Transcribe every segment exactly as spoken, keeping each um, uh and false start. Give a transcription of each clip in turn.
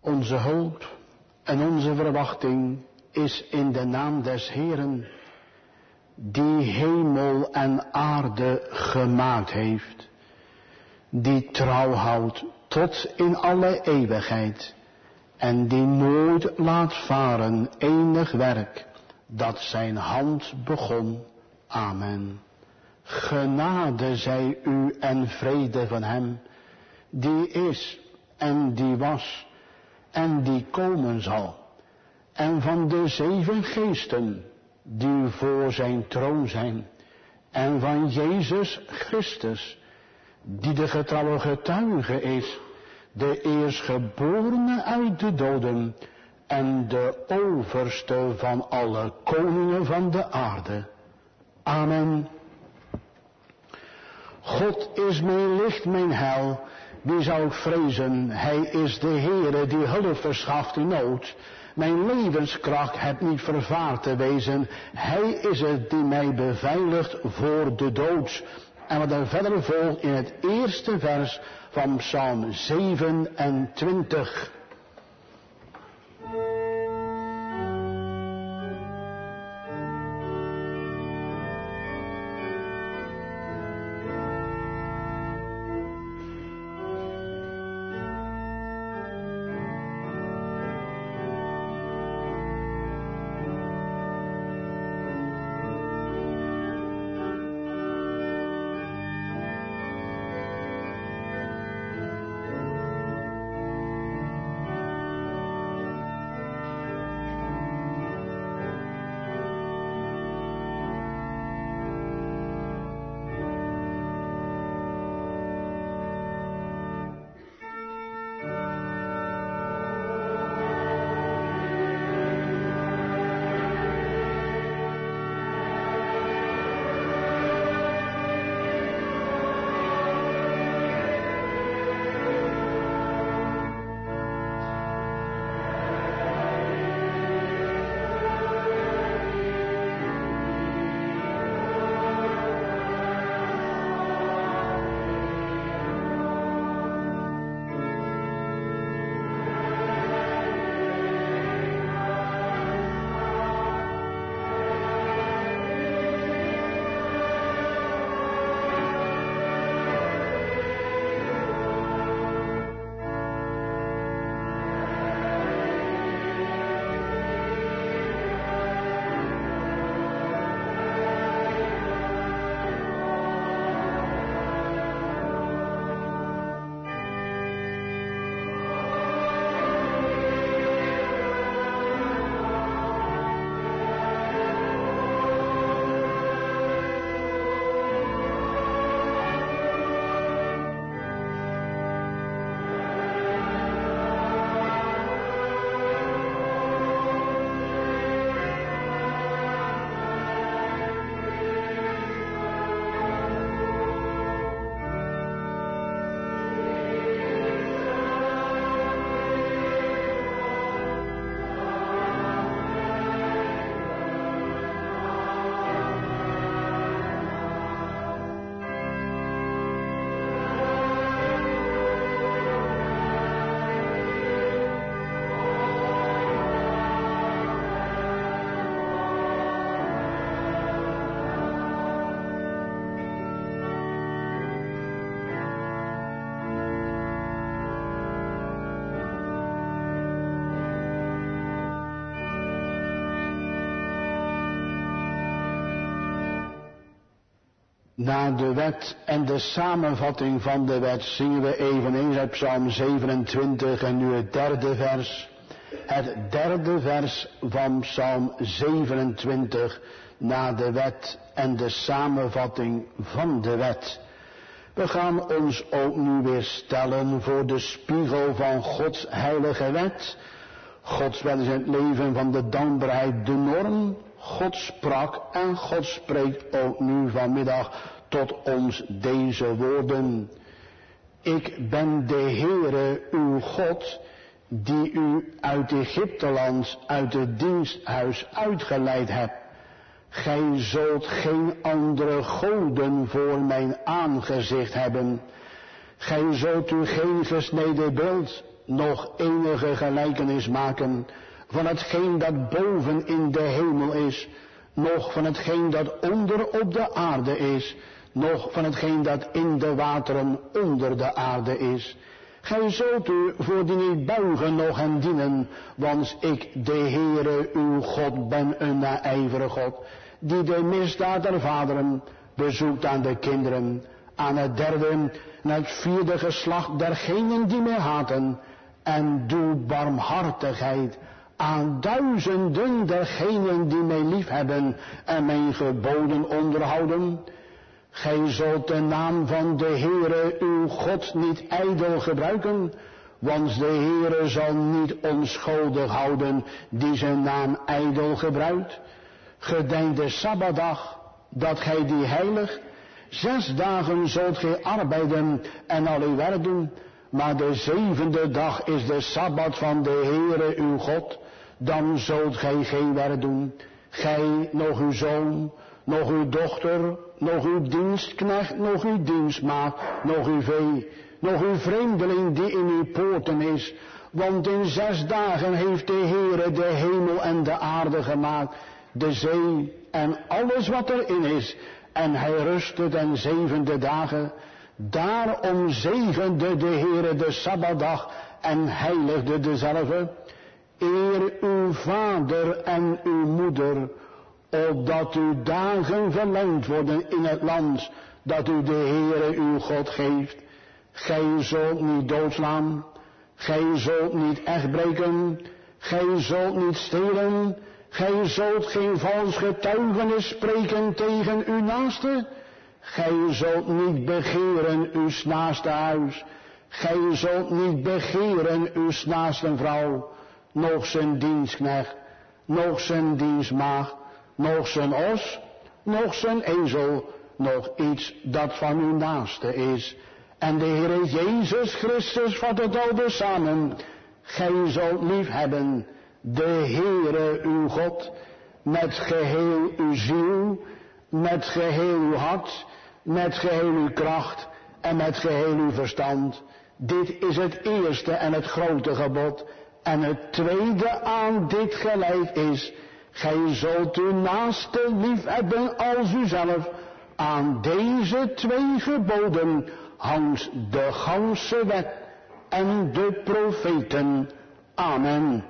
Onze hoop en onze verwachting is in de naam des Heeren, die hemel en aarde gemaakt heeft, die trouw houdt tot in alle eeuwigheid en die nooit laat varen enig werk dat zijn hand begon. Amen. Genade zij u en vrede van hem, die is en die was en die komen zal, en van de zeven geesten die voor zijn troon zijn, en van Jezus Christus, die de getrouwe getuige is, de eerstgeborene uit de doden en de overste van alle koningen van de aarde. Amen. God is mijn licht, mijn heil, wie zou ik vrezen? Hij is de Heere die hulp verschaft in nood. Mijn levenskracht heb niet vervaard te wezen. Hij is het die mij beveiligt voor de dood. En wat er verder volgt in het eerste vers van Psalm zevenentwintig. Na de wet en de samenvatting van de wet zingen we eveneens uit Psalm zevenentwintig en nu het derde vers. Het derde vers van Psalm zevenentwintig na de wet en de samenvatting van de wet. We gaan ons ook nu weer stellen voor de spiegel van Gods heilige wet. Gods wet is het leven van de dankbaarheid de norm. God sprak en God spreekt ook nu vanmiddag tot ons deze woorden. Ik ben de Heere uw God, die u uit Egypteland, uit het diensthuis uitgeleid hebt. Gij zult geen andere goden voor mijn aangezicht hebben. Gij zult u geen gesneden beeld, nog enige gelijkenis maken van hetgeen dat boven in de hemel is, nog van hetgeen dat onder op de aarde is, nog van hetgeen dat in de wateren onder de aarde is. Gij zult u voor die niet buigen, nog hen dienen, want ik, de Heere, uw God, ben een naijvere God, die de misdaad der vaderen bezoekt aan de kinderen, aan het derde en het vierde geslacht dergenen die mij haten, en doe barmhartigheid aan duizenden dergenen die mij liefhebben en mijn geboden onderhouden. Gij zult de naam van de Heere uw God niet ijdel gebruiken, want de Heere zal niet onschuldig houden die zijn naam ijdel gebruikt. Gedenk de Sabbatdag, dat gij die heilig. Zes dagen zult gij arbeiden en al uw werk doen, maar de zevende dag is de Sabbat van de Heere uw God. Dan zult gij geen werk doen, gij, nog uw zoon, nog uw dochter, nog uw dienstknecht, nog uw dienstmaagd, nog uw vee, nog uw vreemdeling die in uw poorten is. Want in zes dagen heeft de Heere de hemel en de aarde gemaakt, de zee en alles wat erin is. En hij rustte den zevende dagen. Daarom zegende de Heere de Sabbatdag en heiligde dezelve. Eer uw vader en uw moeder, opdat uw dagen verlengd worden in het land dat u de Heere uw God geeft. Gij zult niet doodslaan, gij zult niet echtbreken, gij zult niet stelen, gij zult geen vals getuigenis spreken tegen uw naaste, gij zult niet begeren uw naaste huis, gij zult niet begeren uw naaste vrouw, nog zijn dienstknecht, nog zijn dienstmaagd, nog zijn os, nog zijn ezel, nog iets dat van uw naaste is. En de Heere Jezus Christus vat het al dus samen. Gij zult lief hebben de Heere uw God met geheel uw ziel, met geheel uw hart, met geheel uw kracht en met geheel uw verstand. Dit is het eerste en het grote gebod. En het tweede aan dit gelijk is: gij zult uw naaste lief hebben als uzelf. Aan deze twee geboden hangt de ganse wet en de profeten. Amen.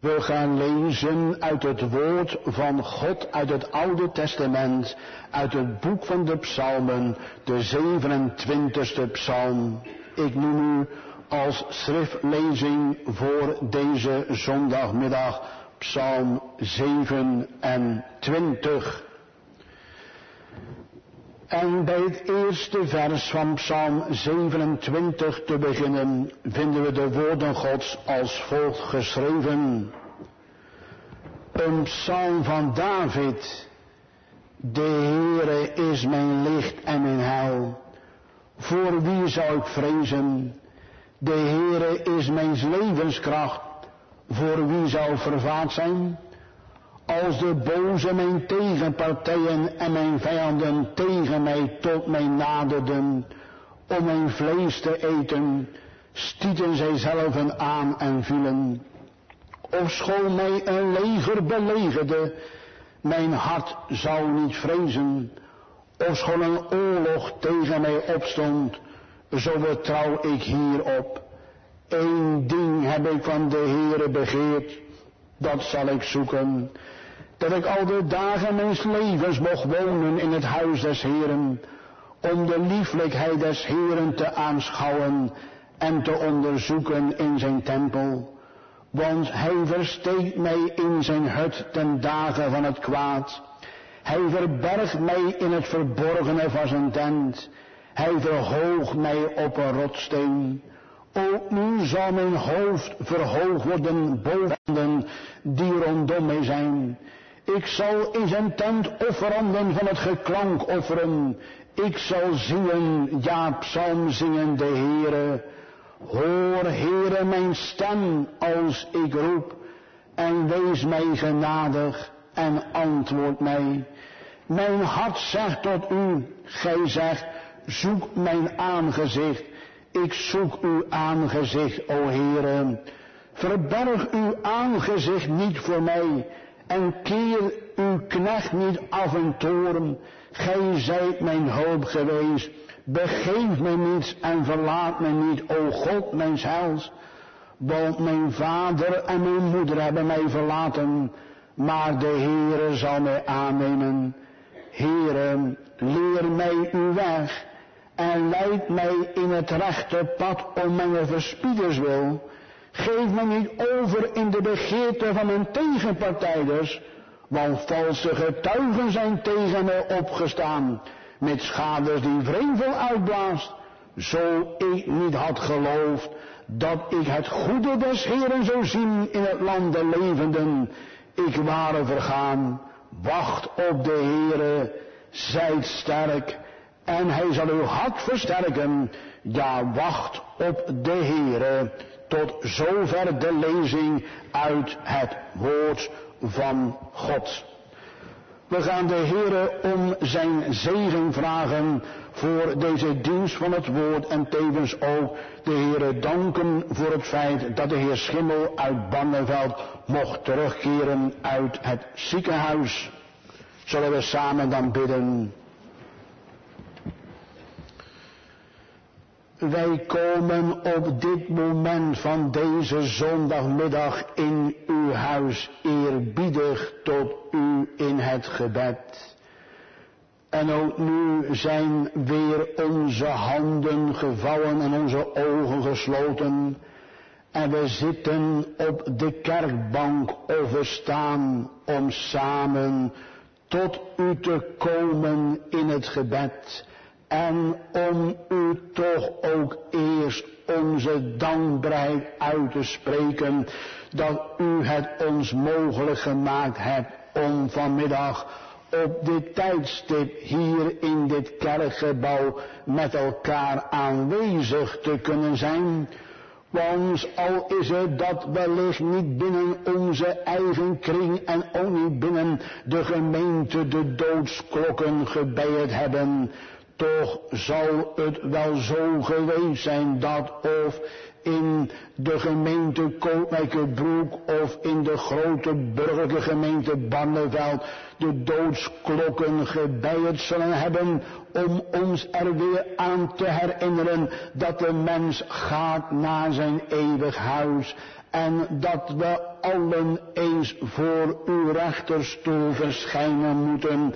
We gaan lezen uit het woord van God uit het Oude Testament, uit het boek van de Psalmen, de zevenentwintigste psalm. Ik noem u als schriftlezing voor deze zondagmiddag psalm zevenentwintig. En bij het eerste vers van psalm zevenentwintig te beginnen vinden we de woorden Gods als volgt geschreven. Een psalm van David. De Heere is mijn licht en mijn heil. Voor wie zou ik vrezen? De Heere is mijn levenskracht. Voor wie zou vervaard zijn? Als de boze mijn tegenpartijen en mijn vijanden tegen mij tot mij naderden, om mijn vlees te eten, stieten zij zelven aan en vielen. Ofschoon mij een leger belegerde, mijn hart zou niet vrezen. Ofschoon een oorlog tegen mij opstond, zo vertrouw ik hierop. Eén ding heb ik van de Heere begeerd, dat zal ik zoeken, dat ik al de dagen mijns levens mocht wonen in het huis des Heeren, om de lieflijkheid des Heeren te aanschouwen en te onderzoeken in zijn tempel. Want hij versteekt mij in zijn hut ten dagen van het kwaad. Hij verbergt mij in het verborgene van zijn tent. Hij verhoogt mij op een rotsteen. Ook nu zal mijn hoofd verhoogd worden boven die rondom mij zijn. Ik zal in zijn tent offeranden van het geklank offeren. Ik zal zingen, ja, psalm zingen de Heere. Hoor, Heere, mijn stem als ik roep, en wees mij genadig en antwoord mij. Mijn hart zegt tot u, gij zegt, zoek mijn aangezicht. Ik zoek uw aangezicht, o Heere. Verberg uw aangezicht niet voor mij, en keer uw knecht niet af in toorn. Gij zijt mijn hulp geweest. Begeef mij niet en verlaat mij niet, o God, mijn heils. Want mijn vader en mijn moeder hebben mij verlaten, maar de Heere zal mij aannemen. Heere, leer mij uw weg en leid mij in het rechte pad om mijn verspieders wil. Geef mij niet over in de begeerte van mijn tegenpartijders, want valse getuigen zijn tegen mij opgestaan, met schaders die vrevel uitblaast, zo ik niet had geloofd dat ik het goede des Heeren zou zien in het land der levenden. Ik ware vergaan. Wacht op de Heere, zijt sterk, en hij zal uw hart versterken. Ja, wacht op de Heere. Tot zover de lezing uit het woord van God. We gaan de Heere om zijn zegen vragen voor deze dienst van het woord en tevens ook de Heere danken voor het feit dat de Heer Schimmel uit Barneveld mocht terugkeren uit het ziekenhuis. Zullen we samen dan bidden. Wij komen op dit moment van deze zondagmiddag in uw huis eerbiedig tot u in het gebed. En ook nu zijn weer onze handen gevouwen en onze ogen gesloten. En we zitten op de kerkbank of we staan om samen tot u te komen in het gebed. En om u toch ook eerst onze dankbaarheid uit te spreken dat u het ons mogelijk gemaakt hebt om vanmiddag op dit tijdstip hier in dit kerkgebouw met elkaar aanwezig te kunnen zijn. Want al is het dat wellicht niet binnen onze eigen kring en ook niet binnen de gemeente de doodsklokken gebeierd hebben, toch zal het wel zo geweest zijn dat of in de gemeente Kootwijkerbroek of in de grote burgerlijke gemeente Barneveld de doodsklokken gebeierd zullen hebben om ons er weer aan te herinneren dat de mens gaat naar zijn eeuwig huis en dat we allen eens voor uw rechterstoel verschijnen moeten.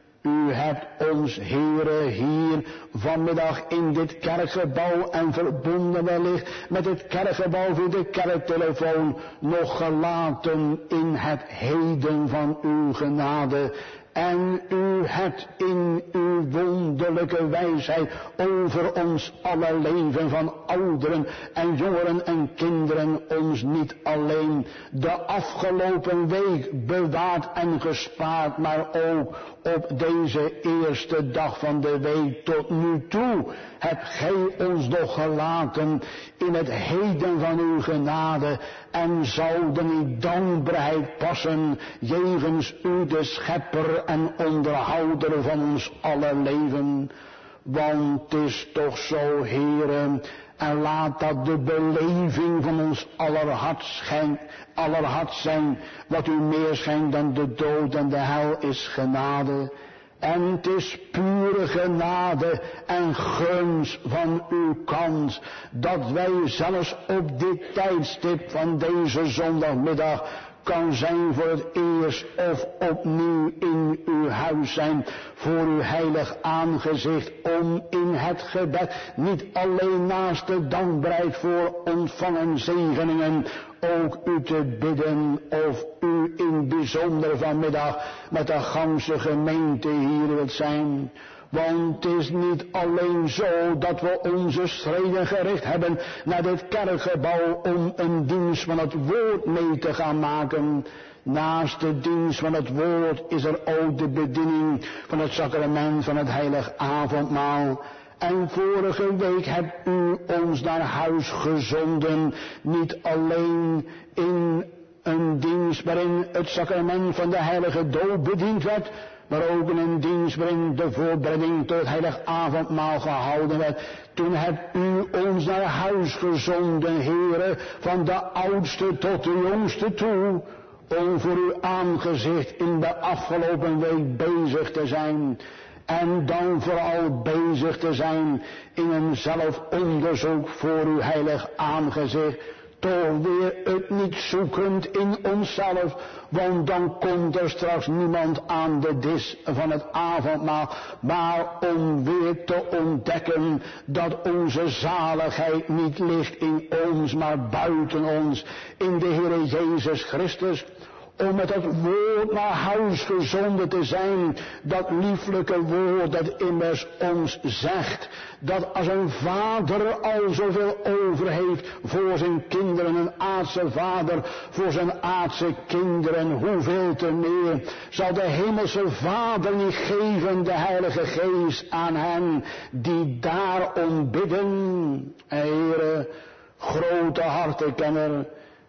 U hebt ons, Heere, hier vanmiddag in dit kerkgebouw en verbonden wellicht met het kerkgebouw via de kerktelefoon nog gelaten in het heden van uw genade. En u hebt in uw wonderlijke wijsheid over ons alle leven van ouderen en jongeren en kinderen ons niet alleen de afgelopen week bewaard en gespaard, maar ook op deze eerste dag van de week tot nu toe hebt gij ons nog gelaten in het heden van uw genade en zouden in dankbaarheid passen jegens u de schepper en onderhouder van ons alle leven. Want het is toch zo, Heere, en laat dat de beleving van ons allerhart schijnt, allerhart zijn, wat u meer schijnt dan de dood en de hel is genade. En het is pure genade en gunst van uw kant, dat wij zelfs op dit tijdstip van deze zondagmiddag kan zijn voor het eerst of opnieuw in uw huis zijn, voor uw heilig aangezicht, om in het gebed niet alleen naast de dankbaarheid voor ontvangen zegeningen, ook u te bidden of u in bijzonder vanmiddag met de ganse gemeente hier wilt zijn. Want het is niet alleen zo dat we onze schreden gericht hebben naar dit kerkgebouw om een dienst van het woord mee te gaan maken. Naast de dienst van het woord is er ook de bediening van het sacrament van het heilig avondmaal. En vorige week hebt u ons naar huis gezonden, niet alleen in een dienst waarin het sacrament van de heilige doop bediend werd, maar ook in een dienst waarin de voorbereiding tot het heilig avondmaal gehouden werd. Toen hebt u ons naar huis gezonden, Heere, van de oudste tot de jongste toe, om voor uw aangezicht in de afgelopen week bezig te zijn. En dan vooral bezig te zijn in een zelfonderzoek voor uw heilig aangezicht. Toch weer het niet zoekend in onszelf, want dan komt er straks niemand aan de dis van het avondmaal, maar om weer te ontdekken dat onze zaligheid niet ligt in ons, maar buiten ons, in de Heere Jezus Christus. Om met het woord naar huis gezonden te zijn, dat lieflijke woord dat immers ons zegt, dat als een vader al zoveel over heeft voor zijn kinderen, een aardse vader voor zijn aardse kinderen, hoeveel te meer zal de hemelse Vader niet geven de Heilige Geest aan hen die daarom bidden. Heere, grote hartenkenner,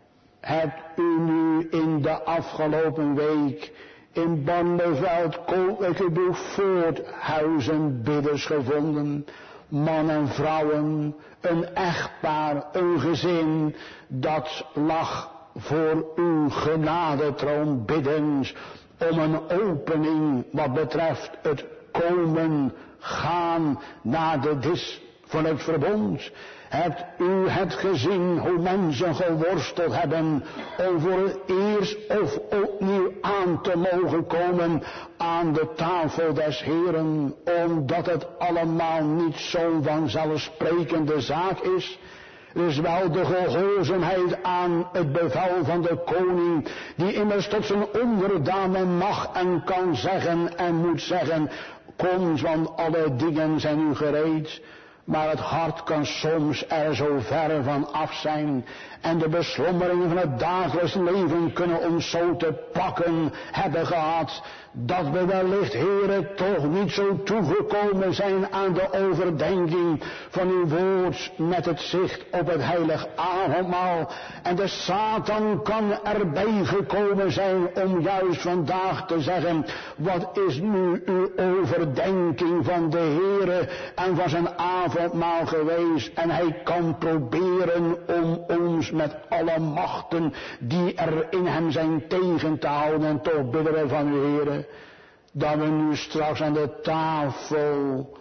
hebt u nu in de afgelopen week in Barneveld, Koninklijke Voorthuizen bidders gevonden, man en vrouwen, een echtpaar, een gezin, dat lag voor uw genadetroon biddens om een opening wat betreft het komen, gaan naar de dis van het verbond. Hebt u het gezien hoe mensen geworsteld hebben om voor het eerst of opnieuw aan te mogen komen aan de tafel des Heeren, omdat het allemaal niet zo'n vanzelfsprekende zaak is? Er is wel de gehoorzaamheid aan het bevel van de koning, die immers tot zijn onderdanen mag en kan zeggen en moet zeggen, kom, want alle dingen zijn u gereed. Maar het hart kan soms er zo ver van af zijn. En de beslommeringen van het dagelijks leven kunnen ons zo te pakken hebben gehad, dat we wellicht, Heere, toch niet zo toegekomen zijn aan de overdenking van uw woord met het zicht op het heilig avondmaal. En de Satan kan erbij gekomen zijn om juist vandaag te zeggen, wat is nu uw overdenking van de Heere en van zijn avondmaal geweest? En hij kan proberen om ons met alle machten die er in hem zijn tegen te houden. En toch bidden we van u, Heere, dat we nu straks aan de tafel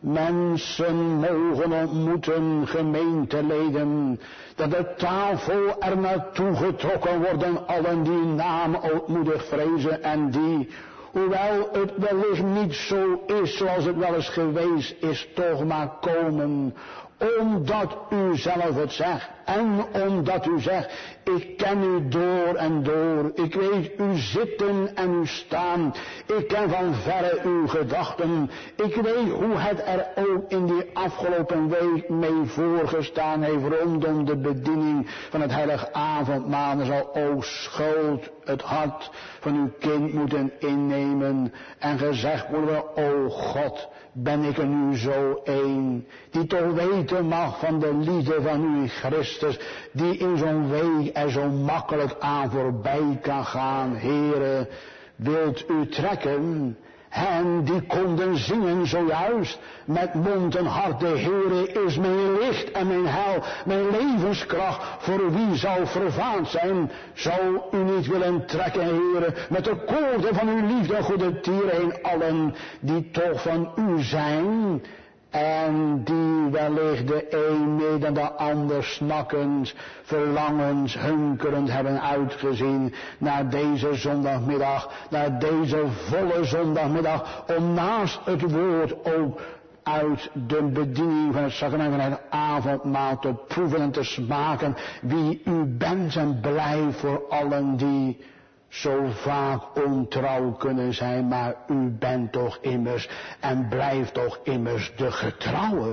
mensen mogen ontmoeten, gemeenteleden, dat de tafel er naartoe getrokken worden, allen die naam ootmoedig vrezen en die, hoewel het wellicht niet zo is zoals het wel eens geweest is, toch maar komen, omdat u zelf het zegt en omdat u zegt, ik ken u door en door, ik weet uw zitten en uw staan, ik ken van verre uw gedachten, ik weet hoe het er ook in die afgelopen week mee voorgestaan heeft rondom de bediening van het heilige avondmaal. Er zal ook schuld het hart van uw kind moeten innemen en gezegd worden, o God, ben ik er nu zo een, die toch weten mag van de liefde van uw Christus, die in zo'n week er zo makkelijk aan voorbij kan gaan. Heere, wilt u trekken? En die konden zingen zojuist met mond en hart, de Heere is mijn licht en mijn heil, mijn levenskracht, voor wie zou vervaard zijn? Zou u niet willen trekken, Heere, met de koorden van uw liefde en goede tieren heen, allen die toch van u zijn en die wellicht de een meer dan de ander snakkend, verlangend, hunkerend hebben uitgezien naar deze zondagmiddag, naar deze volle zondagmiddag, om naast het woord ook uit de bediening van het sacrament van het avondmaal te proeven en te smaken wie u bent, en blij voor allen die zo vaak ontrouw kunnen zijn, maar u bent toch immers en blijft toch immers de getrouwe.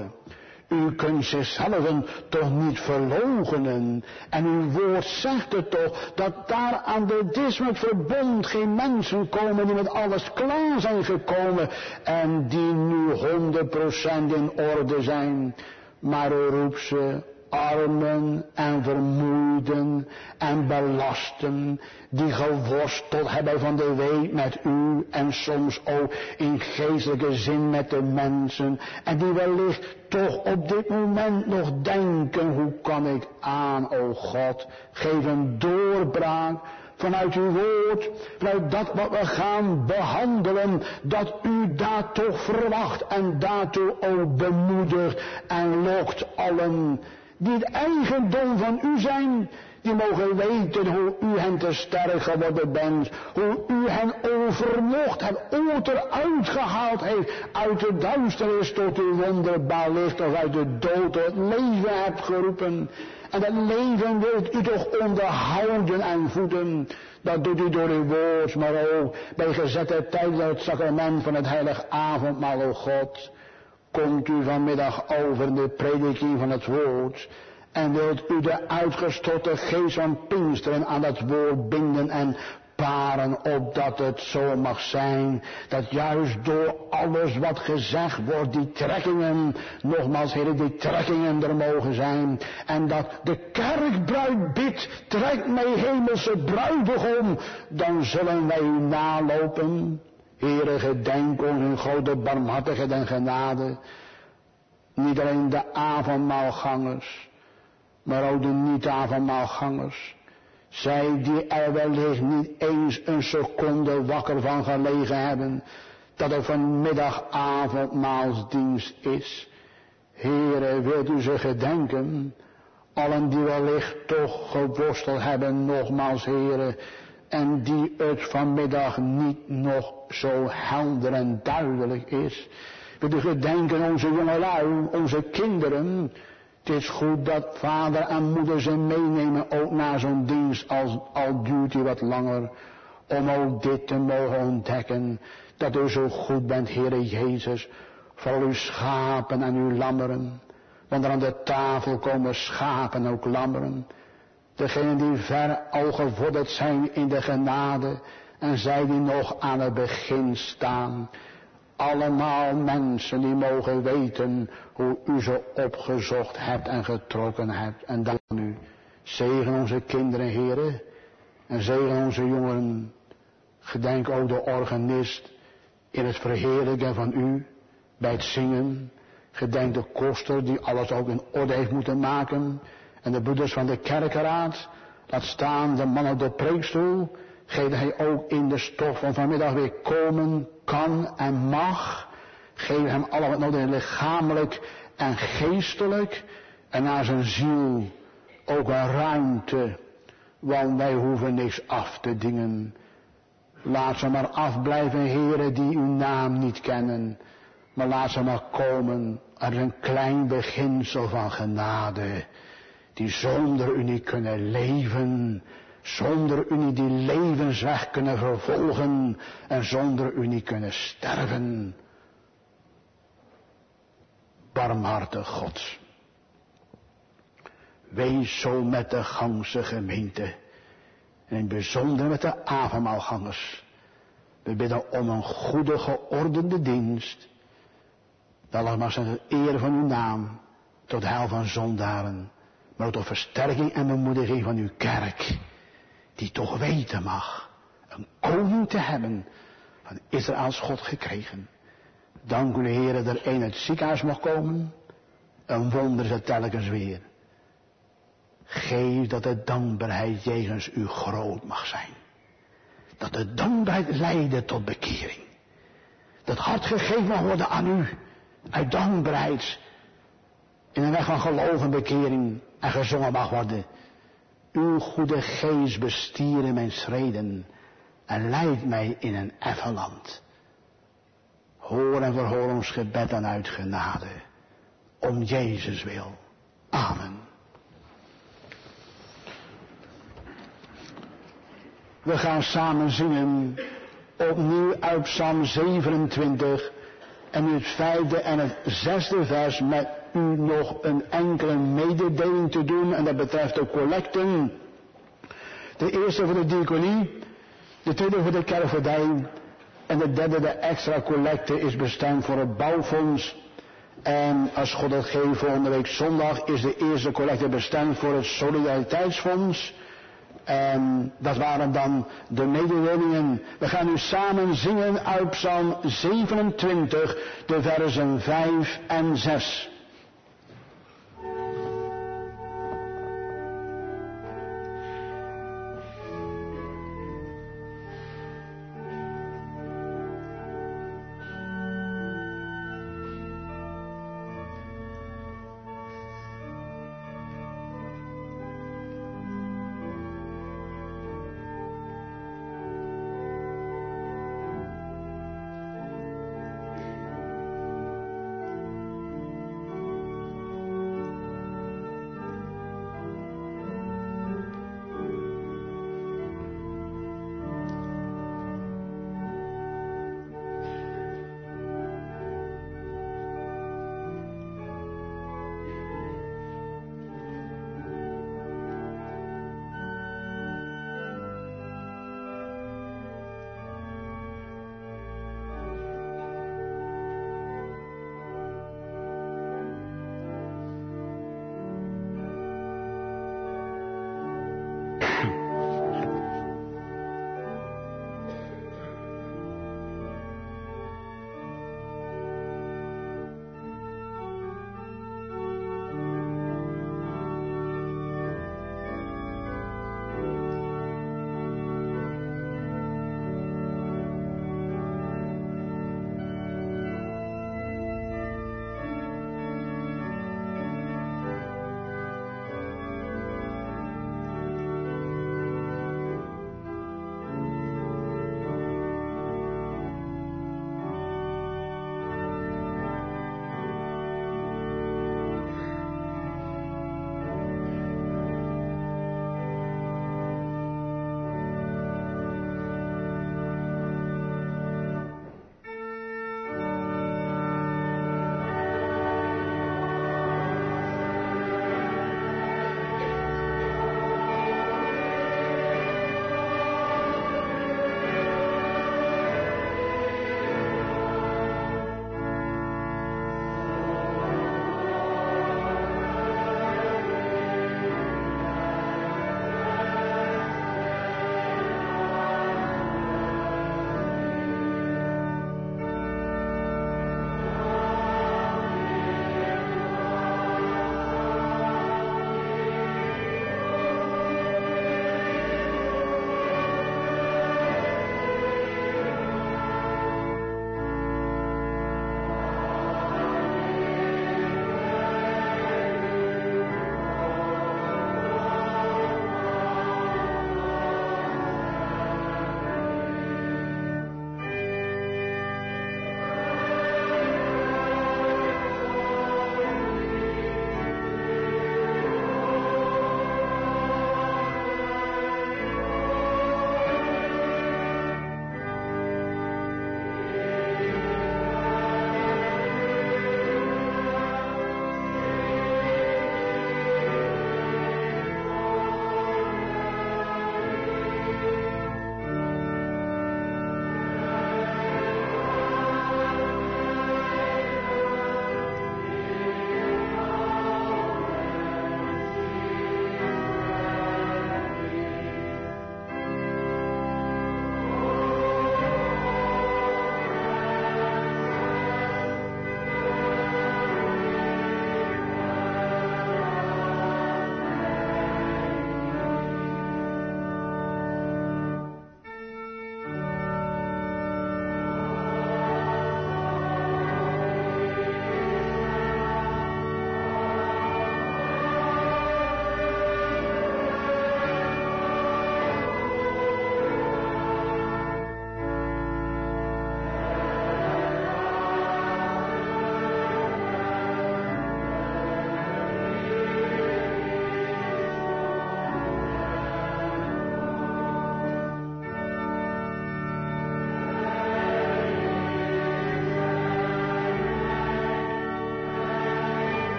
U kunt zichzelf toch niet verloochenen. En uw woord zegt het toch, dat daar aan de dis met verbond geen mensen komen die met alles klaar zijn gekomen en die nu honderd procent in orde zijn. Maar u roept ze, armen en vermoeiden en belasten, die geworsteld hebben van de week met u en soms ook in geestelijke zin met de mensen, en die wellicht toch op dit moment nog denken, hoe kan ik aan, o God, geef een doorbraak vanuit uw woord, vanuit dat wat we gaan behandelen, dat u daar toch verwacht en daartoe ook bemoedigt en lokt allen die het eigendom van u zijn, die mogen weten hoe u hen te sterk geworden bent, hoe u hen overmocht en ooit eruit gehaald heeft, uit de duisternis tot uw wonderbaar licht, of uit de dood tot het leven hebt geroepen. En dat leven wilt u toch onderhouden en voeden. Dat doet u door uw woord, maar ook bij gezette tijd door het sacrament van het heilige avondmaal, o God. Komt u vanmiddag over de prediking van het woord en wilt u de uitgestorte geest van Pinksteren aan dat woord binden en paren, opdat het zo mag zijn, dat juist door alles wat gezegd wordt, die trekkingen, nogmaals heren, die trekkingen er mogen zijn, en dat de kerkbruid bidt, trek mij hemelse bruidegom, dan zullen wij u nalopen. Heere, gedenk ons in grote barmhartigheid en genade, niet alleen de avondmaalgangers, maar ook de niet-avondmaalgangers. Zij die er wellicht niet eens een seconde wakker van gelegen hebben, dat er vanmiddag avondmaalsdienst is. Heere, wilt u ze gedenken, allen die wellicht toch geworsteld hebben, nogmaals, Heere, en die het vanmiddag niet nog zo helder en duidelijk is. Wilt u gedenken onze jongelui, onze kinderen. Het is goed dat vader en moeder ze meenemen ook naar zo'n dienst, als, al duurt die wat langer, om ook dit te mogen ontdekken, dat u zo goed bent, Heere Jezus, voor uw schapen en uw lammeren. Want er aan de tafel komen schapen en ook lammeren. Degenen die ver al gevorderd zijn in de genade en zij die nog aan het begin staan. Allemaal mensen die mogen weten hoe u ze opgezocht hebt en getrokken hebt. En dank u. Zegen onze kinderen, Heere. En zegen onze jongeren. Gedenk ook de organist in het verheerlijken van u. Bij het zingen. Gedenk de koster die alles ook in orde heeft moeten maken. En de broeders van de kerkenraad. Laat staan de man op de preekstoel. Geef hij ook in de stof van vanmiddag weer komen kan en mag. Geef hem alle wat nodig is, lichamelijk en geestelijk. En naar zijn ziel ook een ruimte. Want wij hoeven niks af te dingen. Laat ze maar afblijven, heren, die uw naam niet kennen. Maar laat ze maar komen. Er is een klein beginsel van genade. Die zonder u niet kunnen leven. Zonder u niet die levensweg kunnen vervolgen. En zonder u niet kunnen sterven. Barmhartig God. Wees zo met de gangse gemeente. En in het bijzonder met de avondmaalgangers. We bidden om een goede geordende dienst. Dat allemaal zijn de eer van uw naam. Tot heil van zondaren. Maar ook tot versterking en bemoediging van uw kerk. Die toch weten mag. Een koning te hebben. Van Israëls God gekregen. Dank u Heer dat er een uit het ziekenhuis mag komen. Een wonder is het telkens weer. Geef dat de dankbaarheid jegens u groot mag zijn. Dat de dankbaarheid leiden tot bekering. Dat hart gegeven mag worden aan u. Uit dankbaarheid. In een weg van geloof en bekering. En gezongen mag worden. Uw goede geest bestieren mijn schreden. En leidt mij in een effen land. Hoor en verhoor ons gebed en uit genade. Om Jezus wil. Amen. We gaan samen zingen. Opnieuw uit Psalm zevenentwintig. En nu het vijfde en het zesde vers met u nog een enkele mededeling te doen. En dat betreft de collecten. De eerste voor de diaconie. De tweede voor de kerkvoordij. En de derde, de extra collecte, is bestemd voor het bouwfonds. En als God het geeft, volgende week zondag is de eerste collecte bestemd voor het solidariteitsfonds. En dat waren dan de mededelingen. We gaan nu samen zingen uit Psalm zevenentwintig, de versen vijf en zes.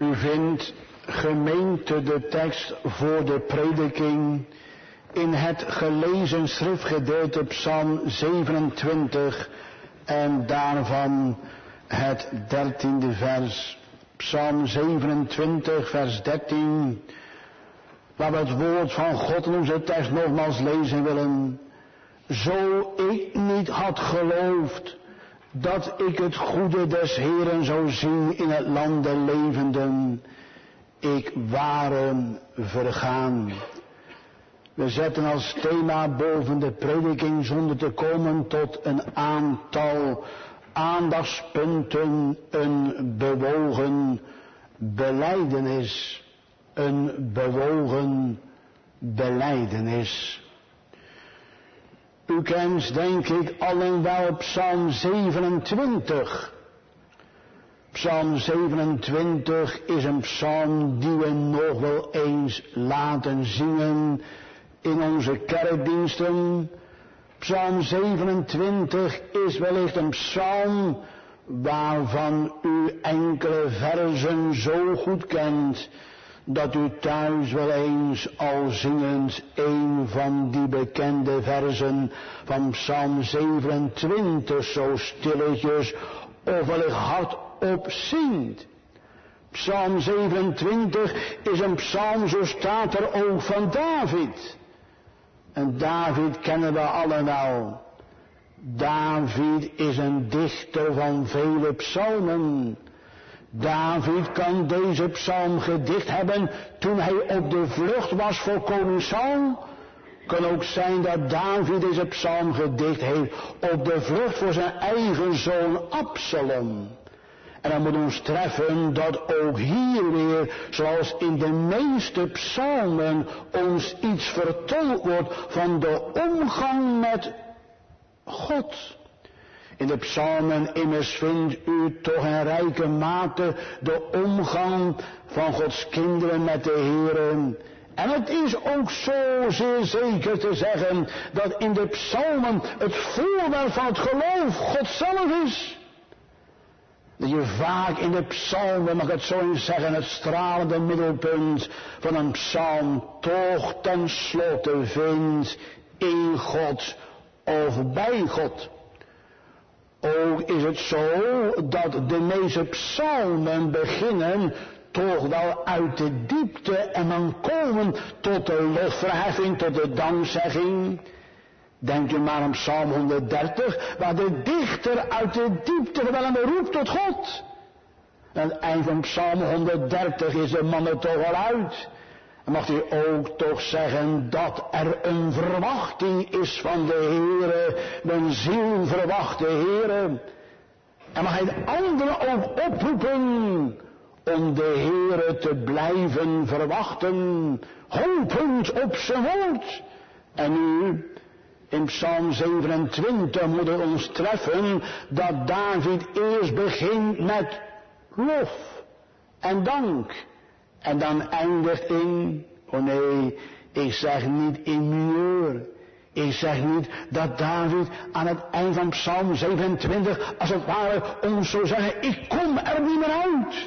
U vindt, gemeente, de tekst voor de prediking in het gelezen schriftgedeelte Psalm zevenentwintig en daarvan het dertiende vers. Psalm zevenentwintig, vers dertien, waar we het woord van God in onze tekst nogmaals lezen willen. Zo ik niet had geloofd dat ik het goede des Heeren zou zien in het land der levenden, ik waren vergaan. We zetten als thema boven de prediking zonder te komen tot een aantal aandachtspunten, een bewogen belijdenis. Een bewogen belijdenis. U kent denk ik allen wel Psalm zevenentwintig. Psalm zevenentwintig is een psalm die we nog wel eens laten zingen in onze kerkdiensten. Psalm zevenentwintig is wellicht een psalm waarvan u enkele verzen zo goed kent dat u thuis wel eens al zingend een van die bekende verzen van Psalm zevenentwintig zo stilletjes of wellicht hardop zingt. Psalm zevenentwintig is een psalm, zo staat er ook, van David. En David kennen we allen wel. David is een dichter van vele psalmen. David kan deze psalm gedicht hebben toen hij op de vlucht was voor koning Saul. Kan ook zijn dat David deze psalm gedicht heeft op de vlucht voor zijn eigen zoon Absalom. En dan moet ons treffen dat ook hier weer, zoals in de meeste psalmen, ons iets verteld wordt van de omgang met God. In de psalmen immers vindt u toch in rijke mate de omgang van Gods kinderen met de Heeren. En het is ook zo zeer zeker te zeggen dat in de psalmen het voorwerp van het geloof God zelf is. Dat je vaak in de psalmen, mag ik het zo eens zeggen, het stralende middelpunt van een psalm toch tenslotte vindt in God of bij God. Ook is het zo dat de meeste psalmen beginnen toch wel uit de diepte en dan komen tot de lofverheffing, tot de dankzegging. Denk u maar aan Psalm honderddertig, waar de dichter uit de diepte wel een beroep tot God. En aan het eind van Psalm honderddertig is de man er toch wel uit. En mag u ook toch zeggen dat er een verwachting is van de Heere, mijn ziel verwacht de Heere. En mag hij de anderen ook oproepen om de Heere te blijven verwachten, hopend op zijn woord. En nu, in Psalm zevenentwintig moet het ons treffen dat David eerst begint met lof en dank. En dan eindigt in, oh nee, ik zeg niet in mineur. Ik zeg niet dat David aan het eind van Psalm zevenentwintig als het ware ons zou zeggen, ik kom er niet meer uit.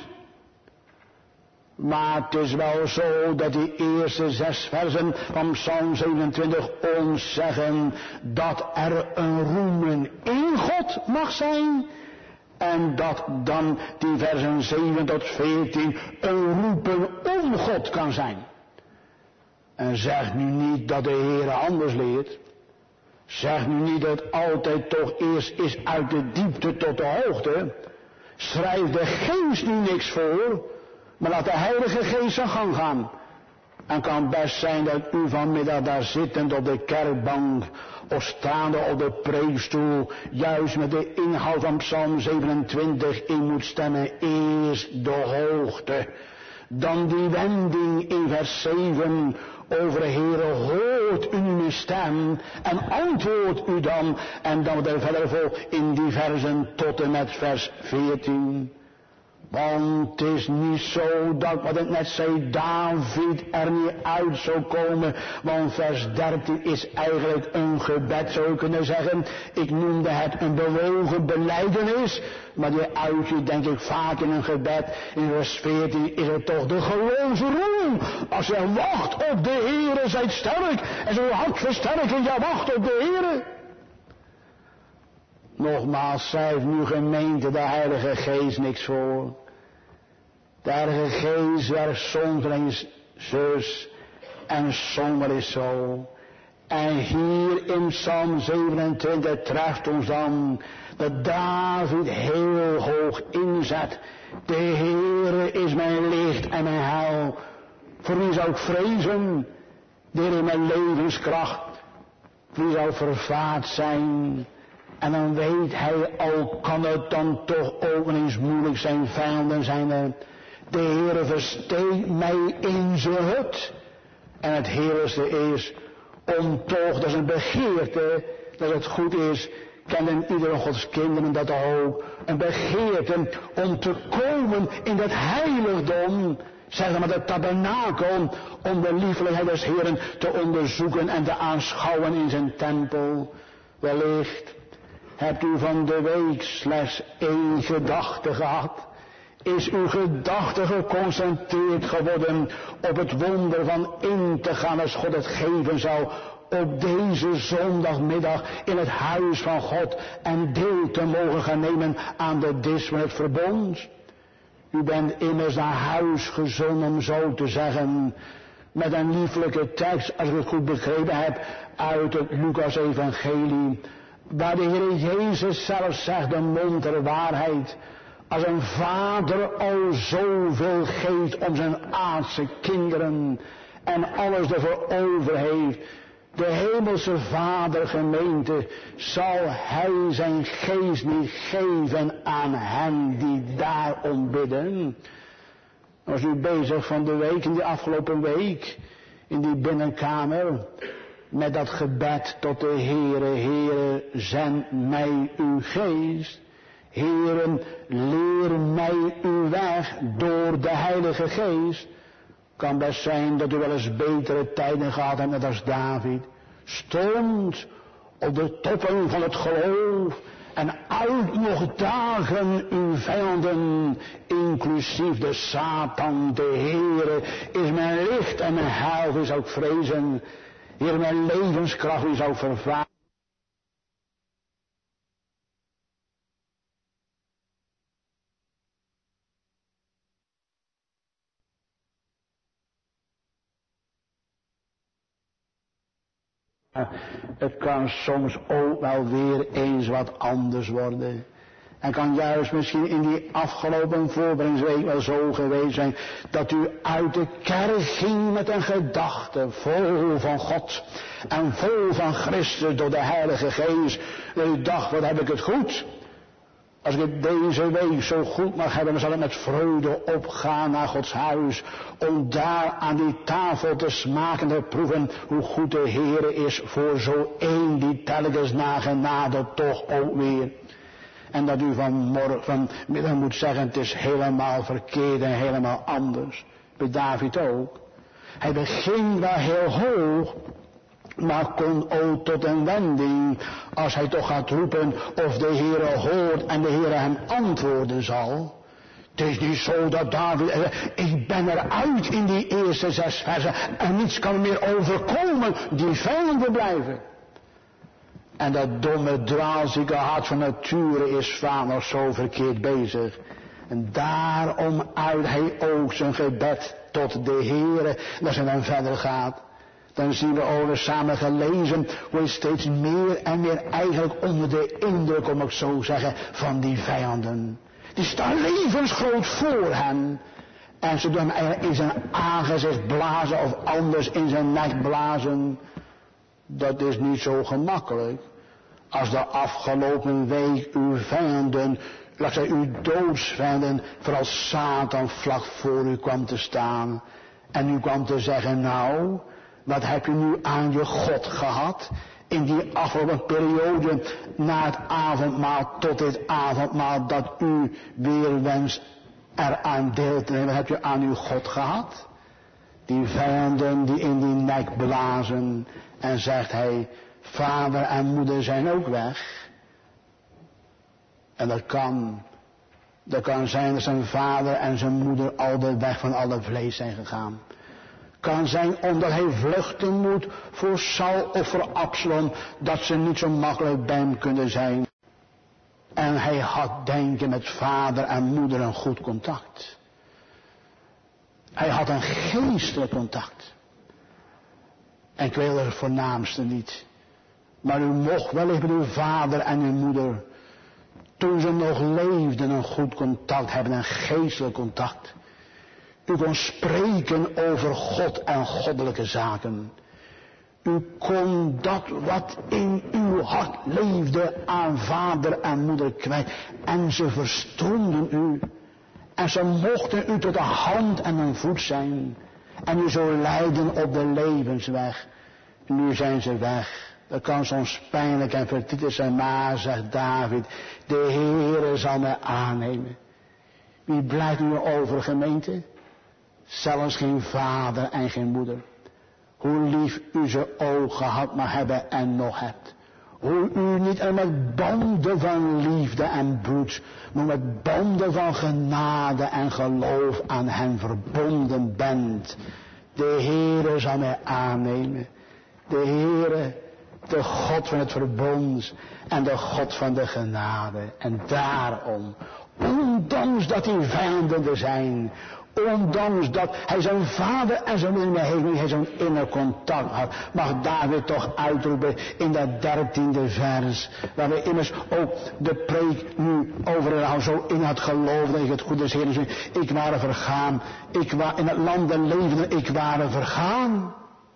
Maar het is wel zo dat die eerste zes versen van Psalm zevenentwintig ons zeggen dat er een roemen in God mag zijn. En dat dan die versen zeven tot veertien een roepen om God kan zijn. En zeg nu niet dat de Heere anders leert. Zeg nu niet dat het altijd toch eerst is uit de diepte tot de hoogte. Schrijf de geest nu niks voor. Maar laat de Heilige Geest zijn gang gaan. En kan best zijn dat u vanmiddag daar zittend op de kerkbank of staande op de preekstoel juist met de inhoud van Psalm zevenentwintig in moet stemmen. Eerst de hoogte. Dan die wending in vers zeven over Heere, hoort u mijn stem en antwoordt u dan. En dan wat er verder volgt in die versen tot en met vers veertien. Want het is niet zo dat, wat ik net zei, David er niet uit zou komen. Want vers dertien is eigenlijk een gebed, zou je kunnen zeggen. Ik noemde het een bewogen belijdenis. Maar die uit je denk ik vaak in een gebed. In vers veertien is het toch de geloofsroem. Als je wacht op de Heere, zijt sterk. En zo hard versterken, ja wacht op de Heere. Nogmaals, schrijft nu gemeente de Heilige Geest niks voor. De Heilige Geest werkt soms eens zus en soms is zo. En hier in Psalm zevenentwintig treft ons dan dat David heel hoog inzet. De Heere is mijn licht en mijn heil. Voor wie zou ik vrezen? De Heer is mijn levenskracht. Wie zou vervaard zijn? En dan weet hij, al kan het dan toch ook eens moeilijk zijn, vijanden zijn er. De Heere versteekt mij in zijn hut. En het heerlijkste is om toch, dat is een begeerte, dat het goed is, kennen iedere Gods kinderen dat ook, een begeerte om te komen in dat heiligdom, zeggen we de tabernakel, om de liefelijkheid des Heeren te onderzoeken en te aanschouwen in zijn tempel. Wellicht hebt u van de week slechts één gedachte gehad. Is uw gedachte geconcentreerd geworden op het wonder van in te gaan als God het geven zou op deze zondagmiddag in het huis van God en deel te mogen gaan nemen aan de dis van het verbond? U bent immers naar huis gezonden, om zo te zeggen, met een lieflijke tekst, als ik het goed begrepen heb, uit het Lucas-evangelie, waar de Heer Jezus zelf zegt, de mond der waarheid, als een vader al zoveel geeft om zijn aardse kinderen en alles ervoor over heeft, de hemelse Vader gemeente, zal hij zijn geest niet geven aan hen die daarom bidden. Was u bezig van de week, in die afgelopen week, in die binnenkamer, met dat gebed tot de Heere, Heere, zend mij uw geest. Heeren, leer mij uw weg door de Heilige Geest. Kan best zijn dat u wel eens betere tijden gehad hebt, net als David. Stond op de toppen van het geloof en uit nog dagen uw vijanden, inclusief de Satan, de Heere, is mijn licht en mijn heil, wie zou ik vrezen. Heer, mijn levenskracht, wie zou ik vervaardigen. Het kan soms ook wel weer eens wat anders worden. En kan juist misschien in die afgelopen voorbereidingsweek wel zo geweest zijn dat u uit de kerk ging met een gedachte vol van God en vol van Christus door de Heilige Geest. En u dacht, wat heb ik het goed? Als ik het deze week zo goed mag hebben, dan zal ik met vreugde opgaan naar Gods huis. Om daar aan die tafel te smaken en te proeven hoe goed de Heere is voor zo één die telkens nagenaderd toch ook weer. En dat u vanmorgen middag moet zeggen, het is helemaal verkeerd en helemaal anders. Bij David ook. Hij begint wel heel hoog, maar komt ook tot een wending als hij toch gaat roepen of de Heere hoort en de Heere hem antwoorden zal. Het is niet zo dat David, ik ben eruit in die eerste zes versen en niets kan meer overkomen, die vijanden blijven. En dat domme, dwaalzieke hart van nature is vaak nog zo verkeerd bezig. En daarom uit hij ook zijn gebed tot de Heere, en als hij dan verder gaat, dan zien we over samen gelezen hoe hij steeds meer en meer eigenlijk onder de indruk, om ik zo zeggen, van die vijanden. Die staan levensgroot voor hem. En ze doen hem in zijn aangezicht blazen of anders in zijn nek blazen. Dat is niet zo gemakkelijk. Als de afgelopen week uw vijanden, laat zij uw doodsvijanden, vooral Satan vlak voor u kwam te staan. En u kwam te zeggen, nou, wat heb je nu aan je God gehad? In die afgelopen periode na het avondmaal tot dit avondmaal dat u weer wenst eraan deel te nemen, heb je aan uw God gehad? Die vijanden die in die nek blazen en zegt hij, vader en moeder zijn ook weg. En dat kan, dat kan zijn dat zijn vader en zijn moeder al de weg van alle vlees zijn gegaan. Kan zijn omdat hij vluchten moet voor Saul of voor Absalom, dat ze niet zo makkelijk bij hem kunnen zijn. En hij had denken met vader en moeder een goed contact. Hij had een geestelijk contact. En ik wil het voornaamste niet. Maar u mocht wellicht met uw vader en uw moeder, toen ze nog leefden, een goed contact hebben, een geestelijk contact. U kon spreken over God en goddelijke zaken. U kon dat wat in uw hart leefde aan vader en moeder kwijt. En ze verstonden u. En ze mochten u tot een hand en een voet zijn. En u zo leiden op de levensweg. Nu zijn ze weg. Dat kan soms pijnlijk en verdrietig zijn. Maar, zegt David, de Heere zal mij aannemen. Wie blijft nu over, gemeente? Zelfs geen vader en geen moeder. Hoe lief u ze ook gehad mag hebben en nog hebt. Hoe u niet er met banden van liefde en bloed, maar met banden van genade en geloof aan hen verbonden bent. De Heere zal mij aannemen. De Heere, de God van het verbond en de God van de genade. En daarom, ondanks dat die vijanden er zijn, ondanks dat hij zijn vader en zijn moeder heeft, hij zo'n inner contact had, mag David toch uitroepen in dat dertiende vers, waar we immers ook de preek nu overal zo in had geloofd, dat ik het goede is, Heer, ik ware vergaan, ik wa in het land der levenden, ik ware vergaan.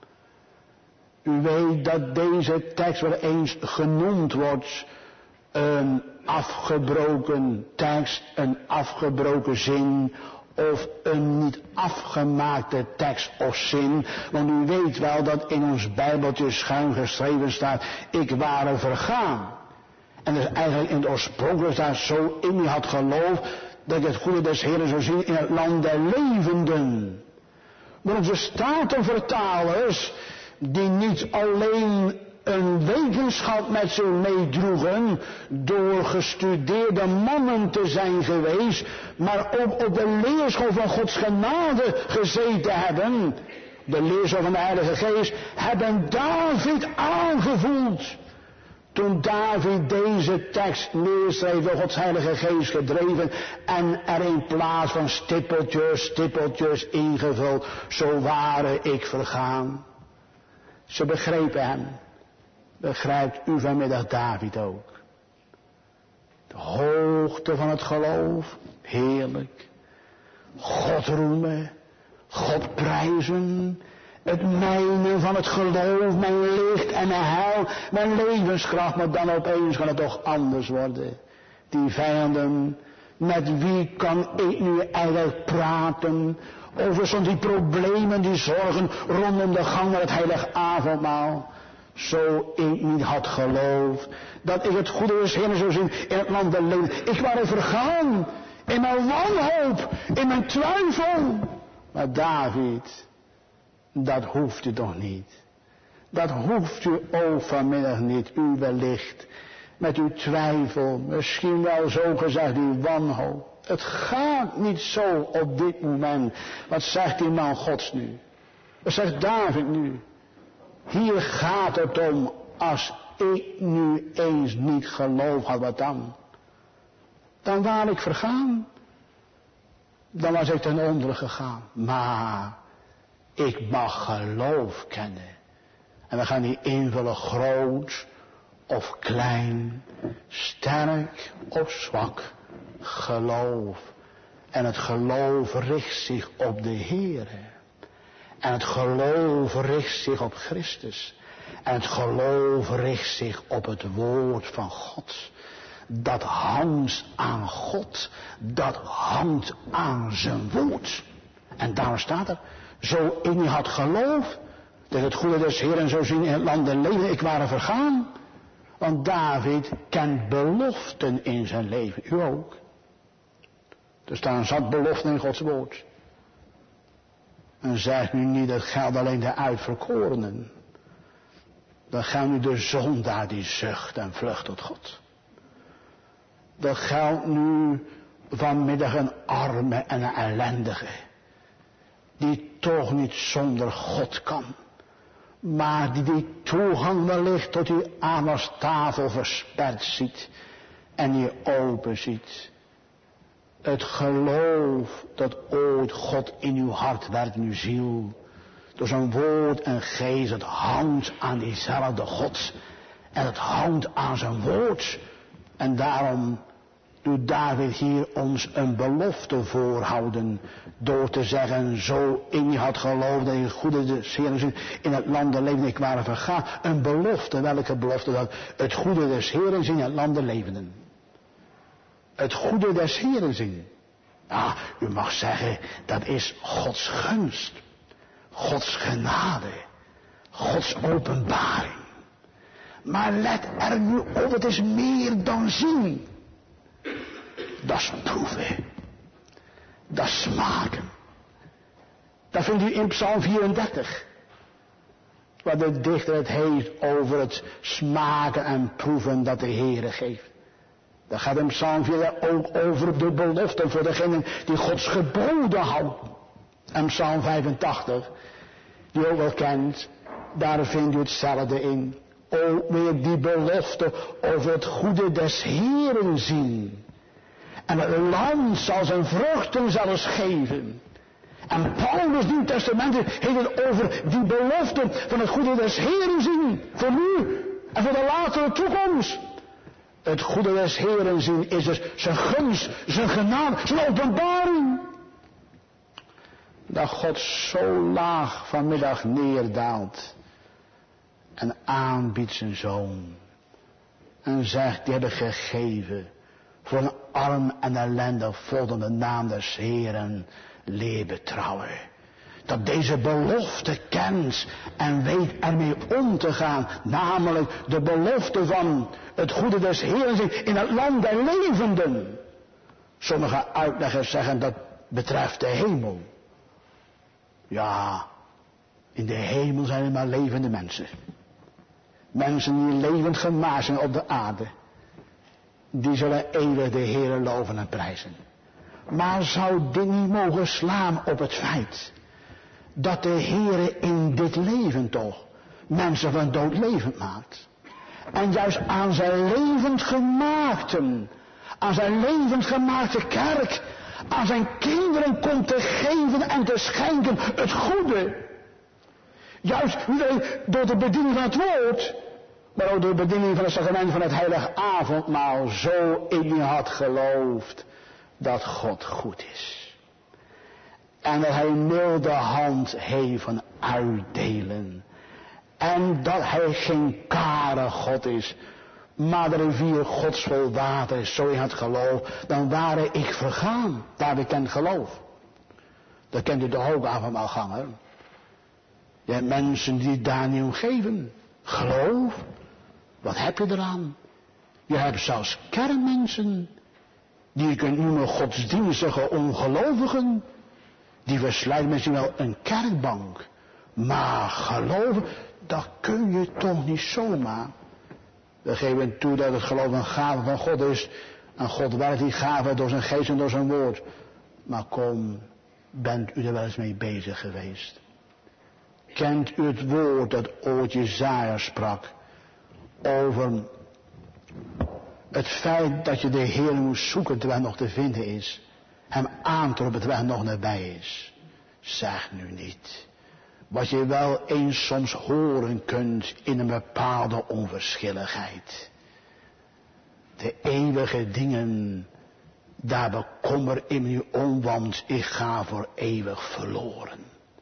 U weet dat deze tekst wel eens genoemd wordt, een afgebroken tekst, een afgebroken zin, of een niet afgemaakte tekst of zin. Want u weet wel dat in ons Bijbeltje schuin geschreven staat, ik ware vergaan. En dus eigenlijk in het oorspronkelijk staat, zo in u had geloof, dat ik het goede des Heeren zou zien in het land der levenden. Maar onze statenvertalers, die niet alleen een wetenschap met zich meedroegen, door gestudeerde mannen te zijn geweest, maar ook op de leerschool van Gods genade gezeten hebben, de leerschool van de Heilige Geest, hebben David aangevoeld. Toen David deze tekst neerschreef, door Gods Heilige Geest gedreven, en er in plaats van stippeltjes, stippeltjes ingevuld, zo ware ik vergaan. Ze begrepen hem. Begrijpt u vanmiddag David ook? De hoogte van het geloof, heerlijk. God roemen, God prijzen. Het mijnen van het geloof, mijn licht en mijn heil, mijn levenskracht. Maar dan opeens kan het toch anders worden. Die vijanden, met wie kan ik nu eigenlijk praten over zo'n die problemen, die zorgen rondom de gang naar het heilige avondmaal. Zo ik niet had geloofd dat ik het goede des Heeren zou zien in het land der levenden. Ik ware vergaan in mijn wanhoop, in mijn twijfel. Maar David, dat hoeft u toch niet. Dat hoeft u ook vanmiddag niet. U wellicht met uw twijfel, misschien wel zo gezegd uw wanhoop. Het gaat niet zo op dit moment. Wat zegt die man Gods nu? Wat zegt David nu? Hier gaat het om, als ik nu eens niet geloof had, wat dan? Dan ware ik vergaan. Dan was ik ten onder gegaan. Maar ik mag geloof kennen. En we gaan die invullen, groot of klein, sterk of zwak. Geloof. En het geloof richt zich op de Heere. En het geloof richt zich op Christus. En het geloof richt zich op het woord van God. Dat hangt aan God. Dat hangt aan zijn woord. En daarom staat er, zo in u had geloof, dat het goede des Heeren zou zien in het land der levenden, ik ware vergaan. Want David kent beloften in zijn leven. U ook. Er staan zat beloften in Gods woord. En zeg nu niet, dat geldt alleen de uitverkorenen. Dat geldt nu de zondaar die zucht en vlucht tot God. Dat geldt nu vanmiddag een arme en een ellendige. Die toch niet zonder God kan. Maar die die toegang wellicht tot uw aanbidstafel versperd ziet. En die open ziet. Het geloof dat ooit God in uw hart werkt, in uw ziel. Door zijn woord en geest, het hangt aan diezelfde God. En het hangt aan zijn woord. En daarom doet David hier ons een belofte voorhouden. Door te zeggen, zo in je had geloofd dat je het goede des Heeren in het land der levenden ik waren vergaan. Een belofte, welke belofte? Dat het goede des Heeren in het land der levenden. Het goede des Heeren zien. Ja, u mag zeggen, dat is Gods gunst. Gods genade. Gods openbaring. Maar let er nu op, het is meer dan zien. Dat is proeven. Dat is smaken. Dat vindt u in Psalm vierendertig. Waar de dichter het heeft over het smaken en proeven dat de Heere geeft. Dat gaat in Psalm vierendertig ook over de belofte voor degenen die Gods geboden houden. En Psalm vijfentachtig, die u ook wel kent, daar vindt u hetzelfde in. Ook weer die belofte over het goede des Heeren zien. En het land zal zijn vruchten zelfs geven. En Paulus Nieuw Testament heeft het over die belofte van het goede des Heeren zien. Voor nu en voor de latere toekomst. Het goede des Heeren zien is dus zijn gunst, zijn genade, zijn openbaring. Dat God zo laag vanmiddag neerdaalt. En aanbiedt zijn zoon. En zegt, die heb ik gegeven. Voor een arm en ellendig volgende de naam des Heeren leer betrouwen. Dat deze belofte kent en weet ermee om te gaan. Namelijk de belofte van het goede des Heeren in het land der levenden. Sommige uitleggers zeggen dat betreft de hemel. Ja, in de hemel zijn er maar levende mensen. Mensen die levend gemaakt zijn op de aarde. Die zullen eeuwig de Heere loven en prijzen. Maar zou dit niet mogen slaan op het feit dat de Heere in dit leven toch mensen van dood levend maakt. En juist aan zijn levend gemaakten, aan zijn levend gemaakte kerk, aan zijn kinderen komt te geven en te schenken het goede. Juist niet alleen door de bediening van het woord, maar ook door de bediening van het sacrament van het heilige avondmaal zo in je hart gelooft dat God goed is. En dat hij een milde hand heeft van uitdelen. En dat hij geen kare God is, maar de rivier Gods vol water is. Zo in het geloof, dan ware ik vergaan. Daar bekend geloof. Dat kent u toch ook avondmaalganger. Je hebt mensen die daar niet om geven. Geloof. Wat heb je eraan? Je hebt zelfs kernmensen. Die je kunt noemen godsdienstige ongelovigen. Die verslijten misschien wel een kerkbank. Maar geloven, dat kun je toch niet zomaar. We geven toe dat het geloof een gave van God is. En God werkt die gave door zijn geest en door zijn woord. Maar kom, bent u er wel eens mee bezig geweest? Kent u het woord dat ooit Jesaja sprak over het feit dat je de Heer moest zoeken terwijl hij nog te vinden is. Hem aantroppen terwijl hij nog nabij is. Zeg nu niet wat je wel eens soms horen kunt in een bepaalde onverschilligheid. De eeuwige dingen, daar bekommer ik me nu om, want ik ga voor eeuwig verloren.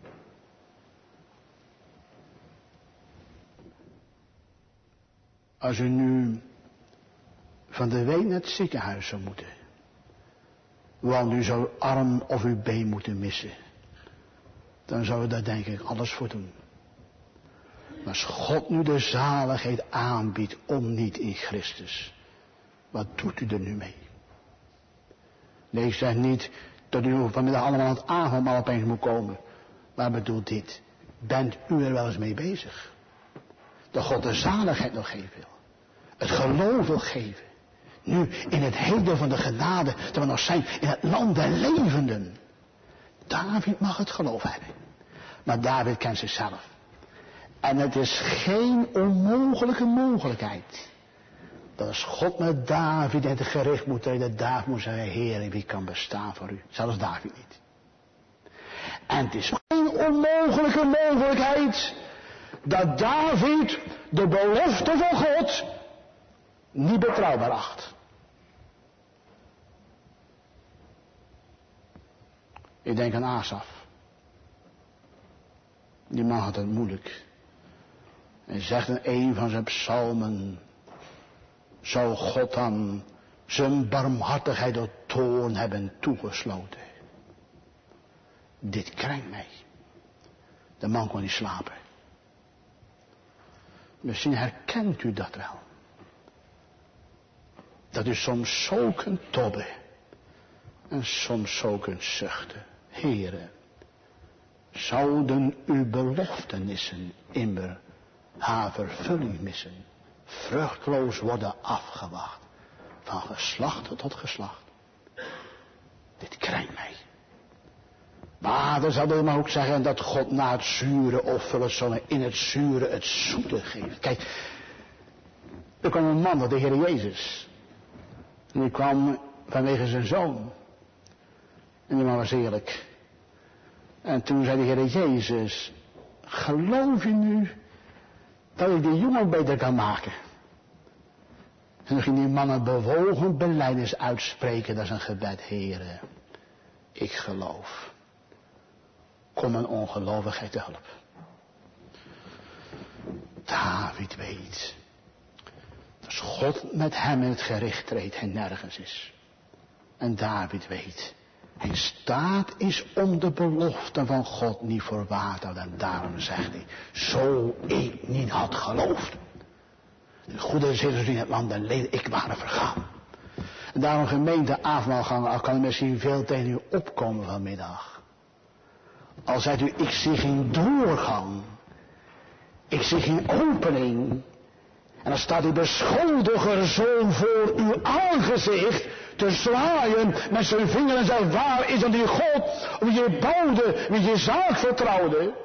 Als u nu van de week naar het ziekenhuis zou moeten, want u zou arm of uw been moeten missen, dan zou u daar denk ik alles voor doen. Maar als God nu de zaligheid aanbiedt om niet in Christus, wat doet u er nu mee? Nee, ik zeg niet dat u vanmiddag allemaal aan het avondmaal opeens moet komen. Maar bedoelt dit, bent u er wel eens mee bezig? Dat God de zaligheid nog geven wil. Het geloof wil geven. Nu in het heden van de genade, dat we nog zijn in het land der levenden. David mag het geloof hebben. Maar David kent zichzelf. En het is geen onmogelijke mogelijkheid. Dat als God met David in het gericht moet treden, David moet zeggen, Heer, wie kan bestaan voor u? Zelfs David niet. En het is geen onmogelijke mogelijkheid dat David de belofte van God niet betrouwbaar acht. Ik denk aan Asaf. Die man had het moeilijk. En zegt in een van zijn psalmen, zou God dan zijn barmhartigheid door toorn hebben toegesloten. Dit krenkt mij. De man kon niet slapen. Misschien herkent u dat wel. Dat u soms zo kunt tobben. En soms zo kunt zuchten. Heere, zouden uw beloftenissen immer haar vervulling missen. Vruchtloos worden afgewacht. Van geslacht tot geslacht. Dit krijgt mij. Maar dan zou je maar ook zeggen dat God na het zure offeren zo in het zure het zoete geeft. Kijk, er kwam een man, de Heer Jezus. En die kwam vanwege zijn zoon. En die man was eerlijk. En toen zei de Heer Jezus, geloof je nu dat ik die jongen beter kan maken? En toen ging die man een bewogen belijdenis uitspreken, dat is een gebed, Heere, ik geloof. Kom mijn ongelovigheid te hulp. David weet, als God met hem in het gericht treedt, hij nergens is. En David weet, hij in staat is om de belofte van God niet voor waar te houden. En daarom zegt hij, zo ik niet had geloofd. De goede zitters in het land en leden, ik waren vergaan. En daarom gemeente avondmaalganger, al kan er misschien veel tegen u opkomen vanmiddag. Al zegt u, ik zie geen doorgang. Ik zie geen opening. En dan staat die beschuldiger zo voor uw aangezicht te zwaaien met zijn vinger en zegt, waar is dan die God wie je bouwde, wie je zaak vertrouwde?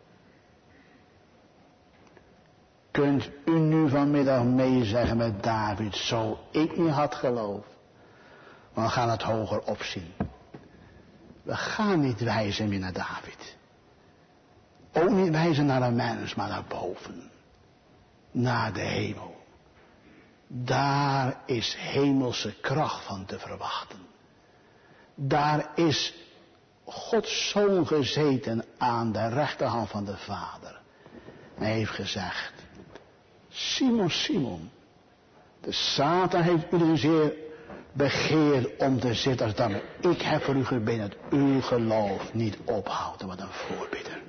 Kunt u nu vanmiddag meezeggen met David, zo ik niet had geloofd. Maar we gaan het hoger opzien. We gaan niet wijzen meer naar David. Ook niet wijzen naar een mens, maar naar boven. Naar de hemel. Daar is hemelse kracht van te verwachten. Daar is Gods Zoon gezeten aan de rechterhand van de Vader. En hij heeft gezegd, Simon, Simon, de Satan heeft u zeer begeerd om te zitten als dan. Ik heb voor u gebeden dat uw geloof niet ophoudt. Wat een voorbidder.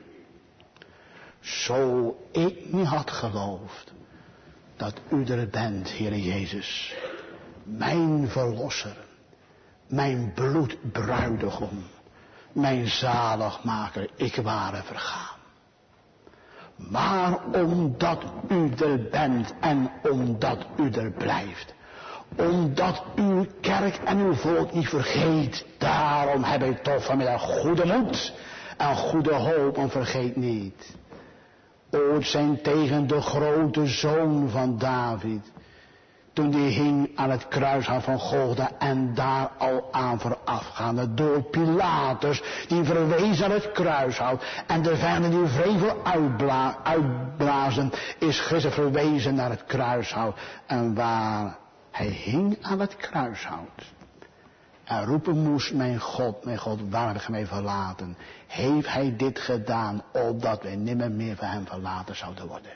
Zo ik niet had geloofd dat u er bent, Heere Jezus, mijn verlosser, mijn bloedbruidegom, mijn zaligmaker, ik ware vergaan. Maar omdat u er bent en omdat u er blijft, omdat uw kerk en uw volk niet vergeet, daarom heb ik toch vanmiddag goede moed en goede hoop en vergeet niet. Ooit zijn tegen de grote zoon van David, toen die hing aan het kruishout van Golgotha en daar al aan voorafgaande door Pilatus, die verwees aan het kruishout en de vijanden die vrevel uitbla, uitblazen, is Christus verwezen naar het kruishout en waar hij hing aan het kruishout. En roepen moest, mijn God, mijn God, waar heb je mij verlaten? Heeft hij dit gedaan, opdat wij nimmer meer van hem verlaten zouden worden?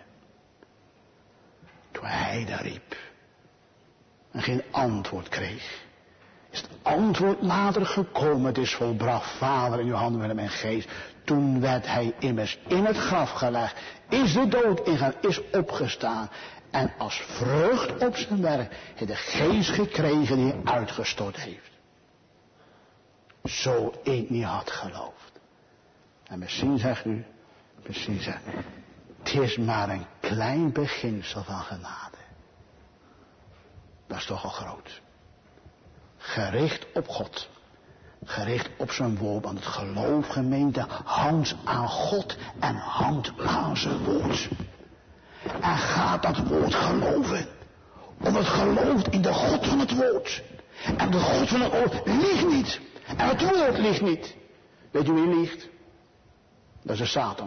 Toen hij daar riep en geen antwoord kreeg, is het antwoord later gekomen, het is volbracht, Vader, in uw handen met mijn geest. Toen werd hij immers in het graf gelegd, is de dood ingegaan, is opgestaan. En als vrucht op zijn werk heeft de geest gekregen die hij uitgestort heeft. Zo ik niet had geloofd. En misschien zegt u, misschien zegt u, het is maar een klein beginsel van genade. Dat is toch al groot. Gericht op God. Gericht op zijn woord. Want het geloof, gemeente, hangt aan God en hangt aan zijn woord. En gaat dat woord geloven. Om het gelooft in de God van het woord. En de God van het woord liegt niet. En het woord liegt niet. Weet u wie liegt? Dat is de Satan.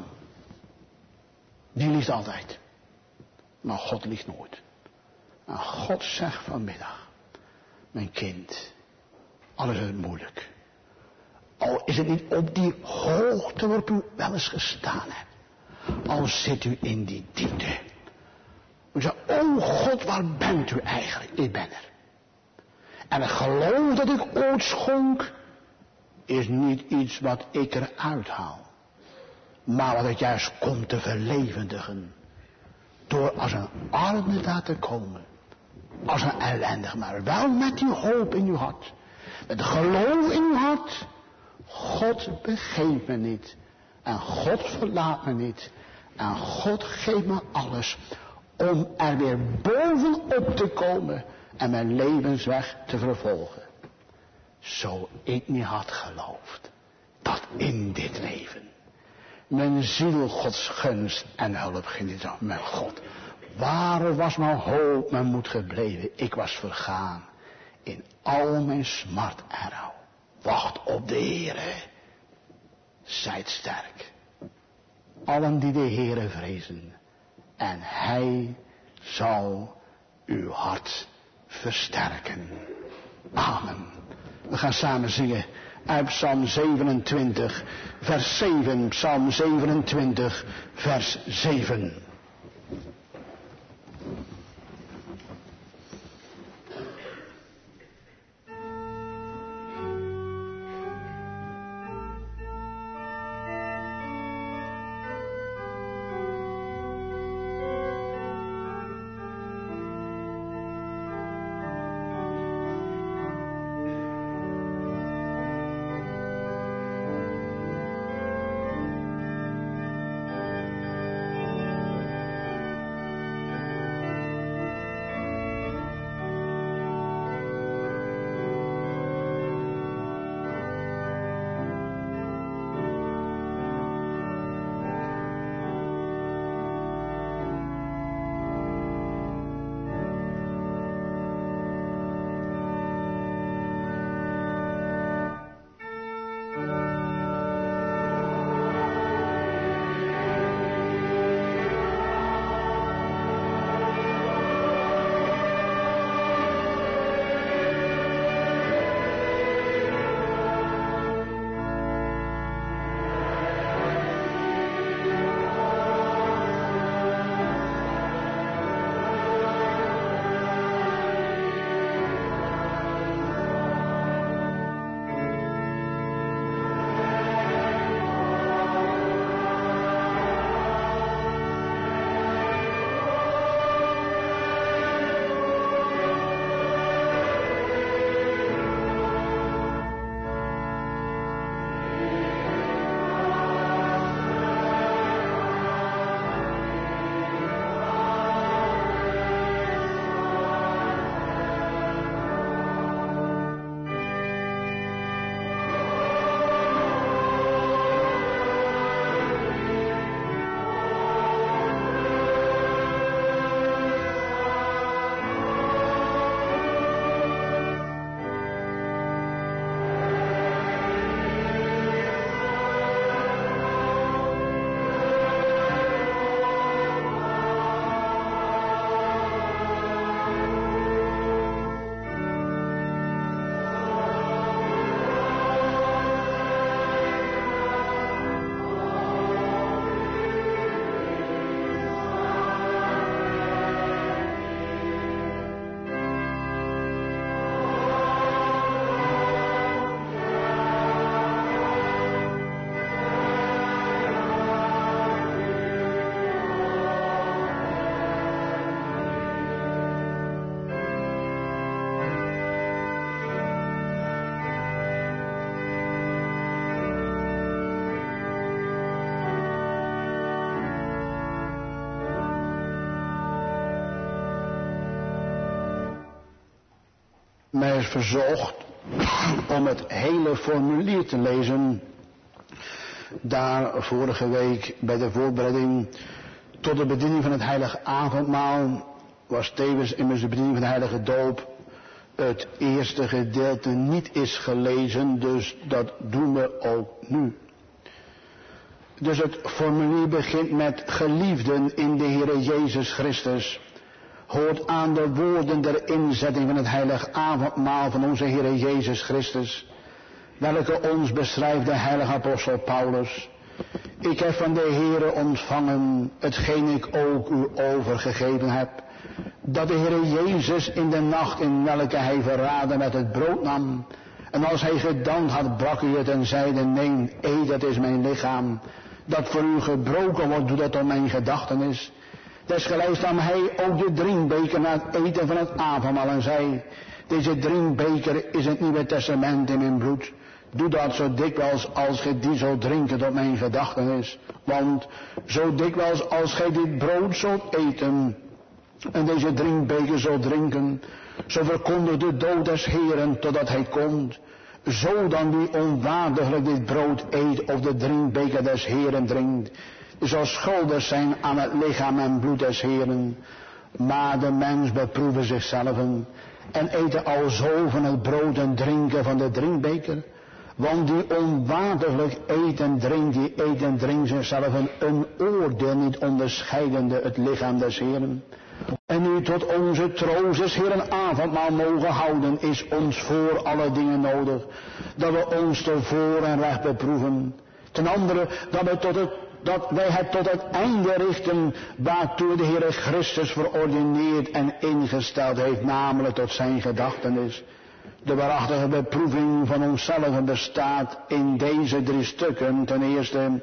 Die liegt altijd. Maar God liegt nooit. En God zegt vanmiddag. Mijn kind. Alles is het moeilijk. Al is het niet op die hoogte waarop u wel eens gestaan hebt. Al zit u in die diepte. U zegt, oh God, waar bent u eigenlijk? Ik ben er. En het geloof dat ik ooit schonk, is niet iets wat ik eruit haal. Maar wat het juist komt te verlevendigen. Door als een arme daar te komen. Als een ellendig, maar wel met die hoop in uw hart. Met geloof in uw hart. God begeeft me niet. En God verlaat me niet. En God geeft me alles. Om er weer bovenop te komen. En mijn levensweg te vervolgen. Zo ik niet had geloofd. Dat in dit leven. Mijn ziel Gods gunst en hulp geniet van mijn God. Waar was mijn hoop, mijn moed gebleven? Ik was vergaan in al mijn smart en rouw. Wacht op de Heere. Zijt sterk. Allen die de Heere vrezen. En Hij zal uw hart versterken. Amen. We gaan samen zingen uit Psalm zevenentwintig, vers zeven. Psalm zevenentwintig, vers zeven. mij is verzocht om het hele formulier te lezen. Daar vorige week bij de voorbereiding tot de bediening van het heilige avondmaal was tevens immers de bediening van de heilige doop het eerste gedeelte niet is gelezen, dus dat doen we ook nu. Dus het formulier begint met geliefden in de Heere Jezus Christus. Hoort aan de woorden der inzetting van het heilige avondmaal van onze Heere Jezus Christus, welke ons beschrijft de heilige apostel Paulus. Ik heb van de Heere ontvangen hetgeen ik ook u overgegeven heb, dat de Heere Jezus in de nacht in welke hij verraden met het brood nam, en als hij gedankt had, brak hij het en zeide, neem, eet, dat is mijn lichaam, dat voor u gebroken wordt, doe dat om mijn gedachtenis. Desgelijks nam hij ook de drinkbeker na het eten van het avondmaal en zei, deze drinkbeker is het Nieuwe Testament in mijn bloed. Doe dat zo dikwijls als gij die zult drinken tot mijn gedachtenis. Want zo dikwijls als gij dit brood zult eten en deze drinkbeker zult drinken, zo verkondigt de dood des Heeren totdat hij komt. Zo dan wie onwaardiglijk dit brood eet of de drinkbeker des Heeren drinkt, zal schuldig zijn aan het lichaam en bloed des Heeren. Maar de mens beproeven zichzelf en eten alzo van het brood en drinken van de drinkbeker. Want die onwaardiglijk eet en drinkt, die eet en drinkt zichzelf een oordeel niet onderscheidende het lichaam des Heeren. En nu tot onze troost des Heeren avondmaal mogen houden, is ons voor alle dingen nodig, dat we ons te voor en recht beproeven. Ten andere, dat, we tot het, dat wij het tot het einde richten, waartoe de Heere Christus verordineerd en ingesteld heeft, namelijk tot zijn gedachtenis. De waarachtige beproeving van onszelf bestaat in deze drie stukken. Ten eerste,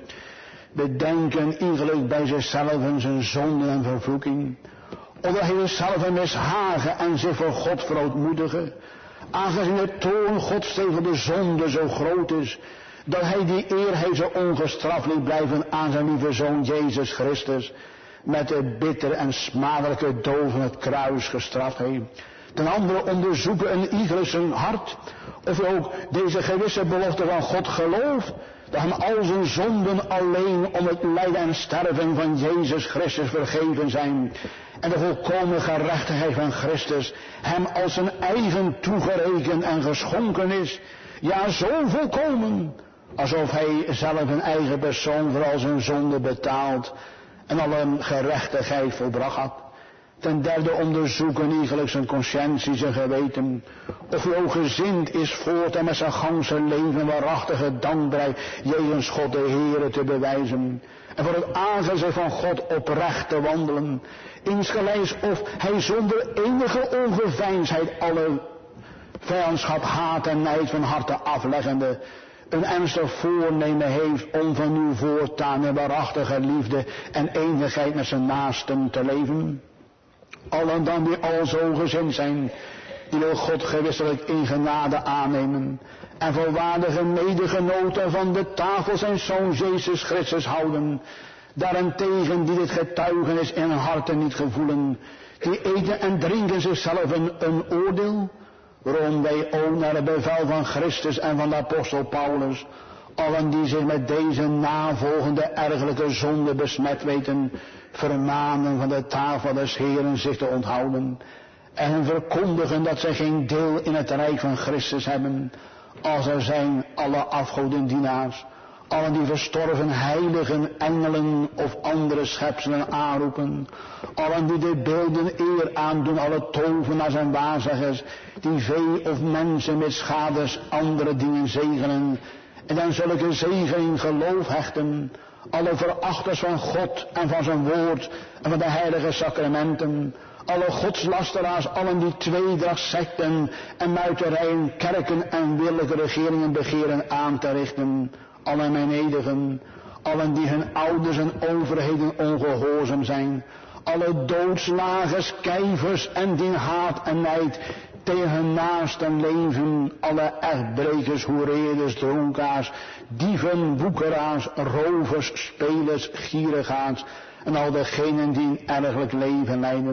bedenken iegelijk bij zichzelf zijn zonde en vervloeking. Of hij zichzelf mishagen en zich voor God verootmoedigen. Aangezien de toorn Gods tegen de zonde zo groot is, dat hij die eer hij zo ongestraft liet blijven aan zijn lieve Zoon Jezus Christus, met de bitter en smadelijke dood van het kruis gestraft heeft. Ten andere onderzoeken een ieder zijn hart, of hij ook deze gewisse belofte van God gelooft, dat hem al zijn zonden alleen om het lijden en sterven van Jezus Christus vergeven zijn, en de volkomen gerechtigheid van Christus hem als zijn eigen toegerekend en geschonken is, ja zo volkomen, alsof hij zelf een eigen persoon voor al zijn zonde betaald en al een gerechtigheid volbracht had. Ten derde onderzoeken iegelijk zijn conscientie, zijn geweten, of hij ook gezind is voort en met zijn ganse leven waarachtige dankbaarheid jegens God de Heere te bewijzen, en voor het aangezicht van God oprecht te wandelen, insgelijks of hij zonder enige ongeveinsdheid alle vijandschap, haat en nijd van harte afleggende, een ernstig voornemen heeft om van nu voortaan in waarachtige liefde en eenigheid met zijn naasten te leven. Allen dan die al zo gezind zijn, die wil God gewisselijk in genade aannemen en volwaardige medegenoten van de tafel zijn Zoon Jezus Christus houden. Daarentegen die dit getuigenis in hun harten niet gevoelen, die eten en drinken zichzelf een, een oordeel, waarom wij ook naar het bevel van Christus en van de apostel Paulus, allen die zich met deze navolgende ergelijke zonde besmet weten, vermanen van de tafel des Heeren zich te onthouden en hen verkondigen dat zij geen deel in het rijk van Christus hebben, als er zijn alle afgodendienaars, allen die verstorven heiligen, engelen of andere schepselen aanroepen, allen die de beelden eer aandoen, alle tovenaars en waarzeggers, die vee of mensen met schades andere dingen zegenen, en dan zulke zegen in geloof hechten, alle verachters van God en van zijn woord en van de heilige sacramenten, alle godslasteraars, allen die tweedracht, secten en muiterijen, kerken en willelijke regeringen begeren aan te richten, alle menedigen, allen die hun ouders en overheden ongehoorzaam zijn, alle doodslagers, kijvers en die haat en nijd tegen hun naasten leven, alle echtbrekers, hoereerders, dronkaars, dieven, woekeraars, rovers, spelers, gierigaards en al degenen die een ergelijk leven leiden,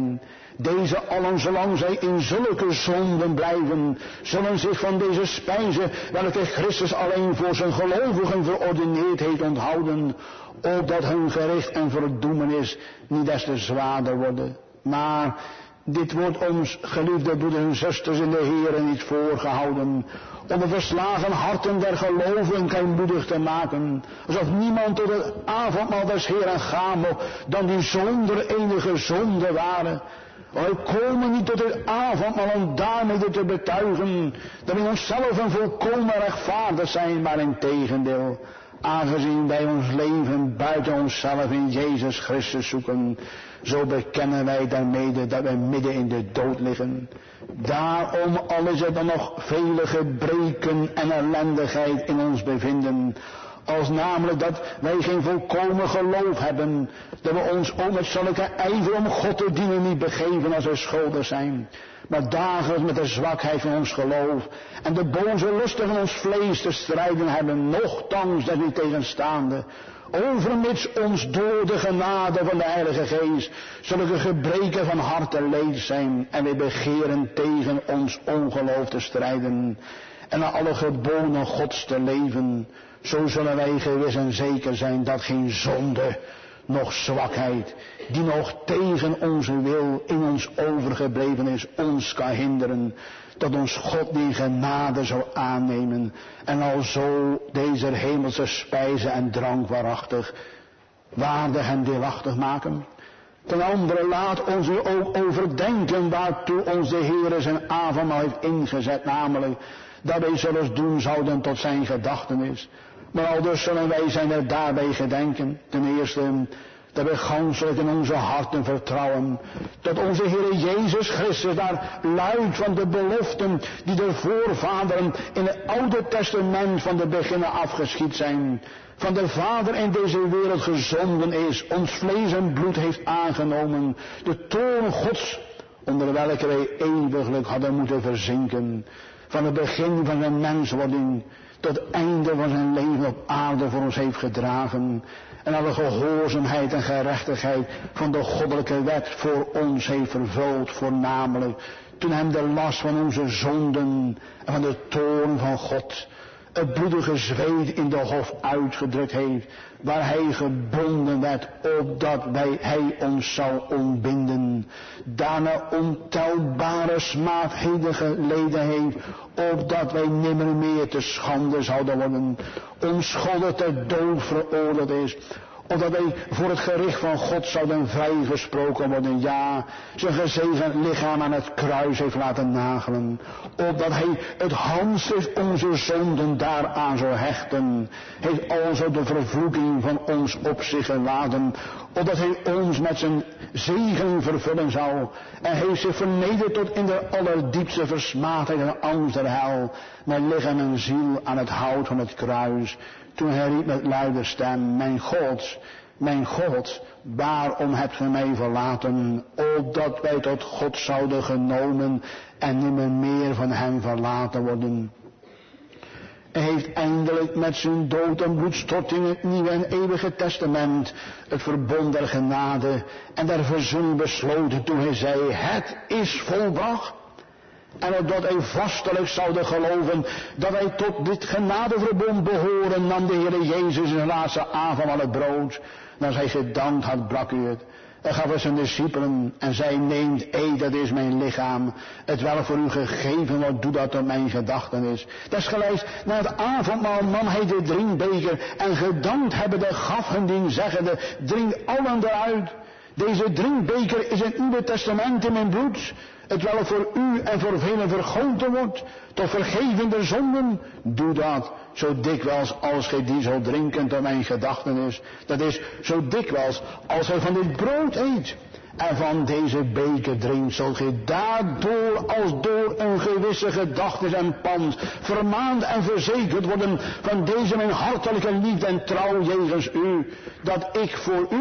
Deze allen, zolang zij in zulke zonden blijven, zullen zich van deze spijze, welke Christus alleen voor zijn gelovigen verordineerd heeft, onthouden, opdat hun gericht en verdoemenis niet des te zwaarder worden. Maar dit wordt ons, geliefde broeders en zusters in de Heere, niet voorgehouden, om de verslagen harten der gelovigen kleinmoedig te maken, alsof niemand tot het avondmaal des Heeren gaan mocht, dan die zonder enige zonde waren. Wij komen niet tot het avondmaal om daarmee te betuigen dat we onszelf een volkomen rechtvaardig zijn, maar in tegendeel, aangezien wij ons leven buiten onszelf in Jezus Christus zoeken, zo bekennen wij daarmee dat wij midden in de dood liggen. Daarom, al is er dan nog vele gebreken en ellendigheid in ons bevinden, als namelijk dat wij geen volkomen geloof hebben, dat we ons ook met zulke ijver om God te dienen niet begeven als we schuldig zijn, maar dagelijks met de zwakheid van ons geloof en de boze lusten van ons vlees te strijden hebben, nochtans dat niet tegenstaande, overmits ons door de genade van de Heilige Geest zulke gebreken van hart en leed zijn en wij begeren tegen ons ongeloof te strijden en naar alle geboden Gods te leven, zo zullen wij gewis en zeker zijn dat geen zonde, nog zwakheid, die nog tegen onze wil in ons overgebleven is, ons kan hinderen, dat ons God die genade zou aannemen en alzo deze hemelse spijze en drank waarachtig, waardig en deelachtig maken. Ten andere laat ons u ook overdenken waartoe ons de Heere zijn avondmaal heeft ingezet, namelijk dat wij zullen doen zouden tot zijn gedachtenis. Maar aldus zullen wij zijn er daarbij gedenken. Ten eerste, dat we ganselijk in onze harten vertrouwen, dat onze Heer Jezus Christus daar luidt van de beloften die de voorvaderen in het Oude Testament van de beginnen afgeschied zijn, van de Vader in deze wereld gezonden is, ons vlees en bloed heeft aangenomen, de toorn Gods, onder welke wij eeuwiglijk hadden moeten verzinken, van het begin van zijn menswording tot het einde van zijn leven op aarde voor ons heeft gedragen en alle gehoorzaamheid en gerechtigheid van de goddelijke wet voor ons heeft vervuld, voornamelijk toen hem de last van onze zonden en van de toorn van God het bloedige zweet in de hof uitgedrukt heeft, waar hij gebonden werd, opdat wij, hij ons zou ontbinden. Daarna ontelbare smaadheden geleden heeft, opdat wij nimmer meer te schande zouden worden, onschuldig ter dood veroordeeld is, opdat wij voor het gericht van God zouden vrijgesproken worden, ja, zijn gezegend lichaam aan het kruis heeft laten nagelen, opdat hij het handschrift onze zonden daaraan zou hechten, heeft alzo de vervloeking van ons op zich geladen, opdat hij ons met zijn zegen vervullen zou, en heeft zich vernederd tot in de allerdiepste versmaadheid en angst der hel, met lichaam en ziel aan het hout van het kruis, toen hij riep met luide stem, mijn God, mijn God, waarom hebt gij mij verlaten, opdat wij tot God zouden genomen en nimmer meer van hem verlaten worden. Hij heeft eindelijk met zijn dood en bloedstorting het nieuwe en eeuwige testament, het verbond der genade en der verzoening besloten toen hij zei, het is volbracht. En opdat hij vastelijk zouden geloven dat wij tot dit genadeverbond behoren, nam de Heer Jezus in de laatste avond aan het brood. En als hij gedankt had, brak u het. En gaf het zijn discipelen en zei, neemt, eet, dat is mijn lichaam. Het welk voor u gegeven wordt, doe dat op mijn gedachtenis. Desgelijks, na het avondmaal nam hij de drinkbeker en gedankt hebbende gaf hen dien zeggende, drink allen eruit. Deze drinkbeker is het Nieuwe Testament in mijn bloed, het welk voor u en voor velen vergoten wordt, tot vergeving der zonden. Doe dat zo dikwijls als gij die zult drinken tot mijn gedachtenis. Dat is zo dikwijls als gij van dit brood eet en van deze beker drinkt, zult gij daardoor als door een gewisse gedachtenis en pand vermaand en verzekerd worden van deze mijn hartelijke liefde en trouw jegens u, dat ik voor u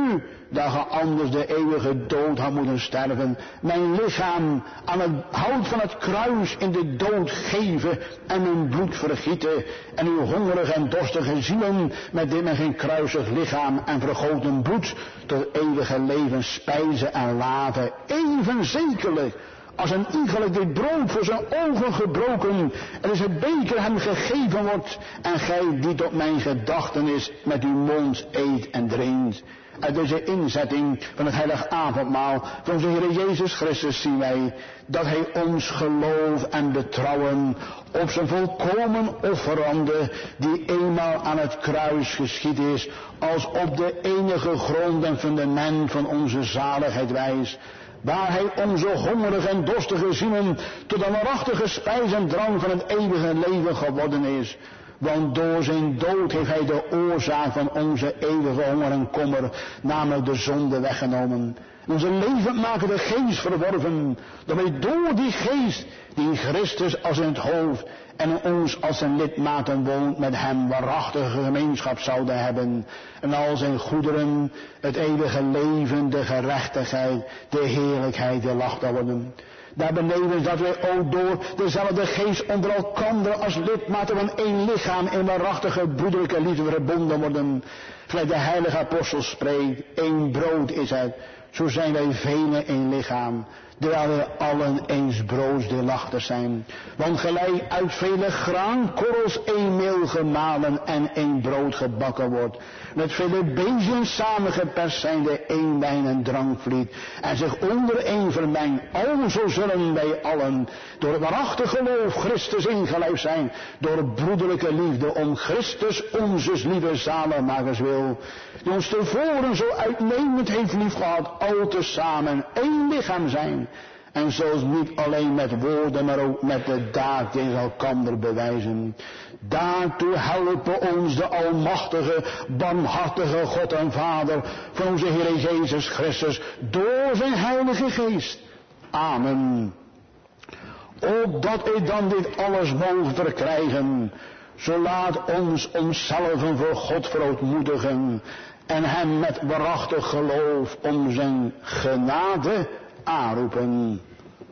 dat je anders de eeuwige dood had moeten sterven. Mijn lichaam aan het hout van het kruis in de dood geven en mijn bloed vergieten. En uw hongerige en dorstige zielen met dit mijn geen kruisig lichaam en vergoten bloed tot eeuwige leven spijzen en laven. Even zekerlijk als een iegelijk dit brood voor zijn ogen gebroken en is het beker hem gegeven wordt en gij die tot mijn gedachtenis met uw mond eet en drinkt. Uit deze inzetting van het heilige avondmaal van onze Heer Jezus Christus zien wij dat Hij ons geloof en betrouwen op zijn volkomen offerande die eenmaal aan het kruis geschied is als op de enige grond en fundament van onze zaligheid wijst. Waar Hij onze hongerige en dorstige zielen tot een waarachtige spijs en drang van het eeuwige leven geworden is. Want door zijn dood heeft Hij de oorzaak van onze eeuwige honger en kommer, namelijk de zonde, weggenomen. Onze levendmakende geest verworven, dat wij door die geest, die in Christus als in het hoofd en in ons als zijn lidmaten woont, met hem waarachtige gemeenschap zouden hebben. En al zijn goederen, het eeuwige leven, de gerechtigheid, de heerlijkheid, de lacht worden. Daar beneden dat wij ook door dezelfde geest onder elkander als lidmaten van één lichaam in waarachtige broederlijke liefde verbonden worden. Gelijk de heilige apostel spreekt, één brood is het, zo zijn wij velen één lichaam, terwijl wij allen eens broods deelachtig zijn. Want gelijk uit vele graankorrels één meel gemalen en één brood gebakken wordt, met vele bezen samengeperst zijn de één wijn en drank vliet, en zich onder één vermengt, alzo zullen wij allen door het waarachtig geloof Christus ingelijfd zijn, door broederlijke liefde om Christus onze lieve zaligmakers wil, die ons tevoren zo uitnemend heeft liefgehad, al tezamen één lichaam zijn. En zelfs niet alleen met woorden, maar ook met de daad tegen elkander bewijzen. Daartoe helpen ons de almachtige, barmhartige God en Vader van onze Heer Jezus Christus door zijn heilige geest. Amen. Opdat wij dan dit alles mogen verkrijgen, zo laat ons onszelf voor God verootmoedigen en hem met waarachtig geloof om zijn genade aanroepen.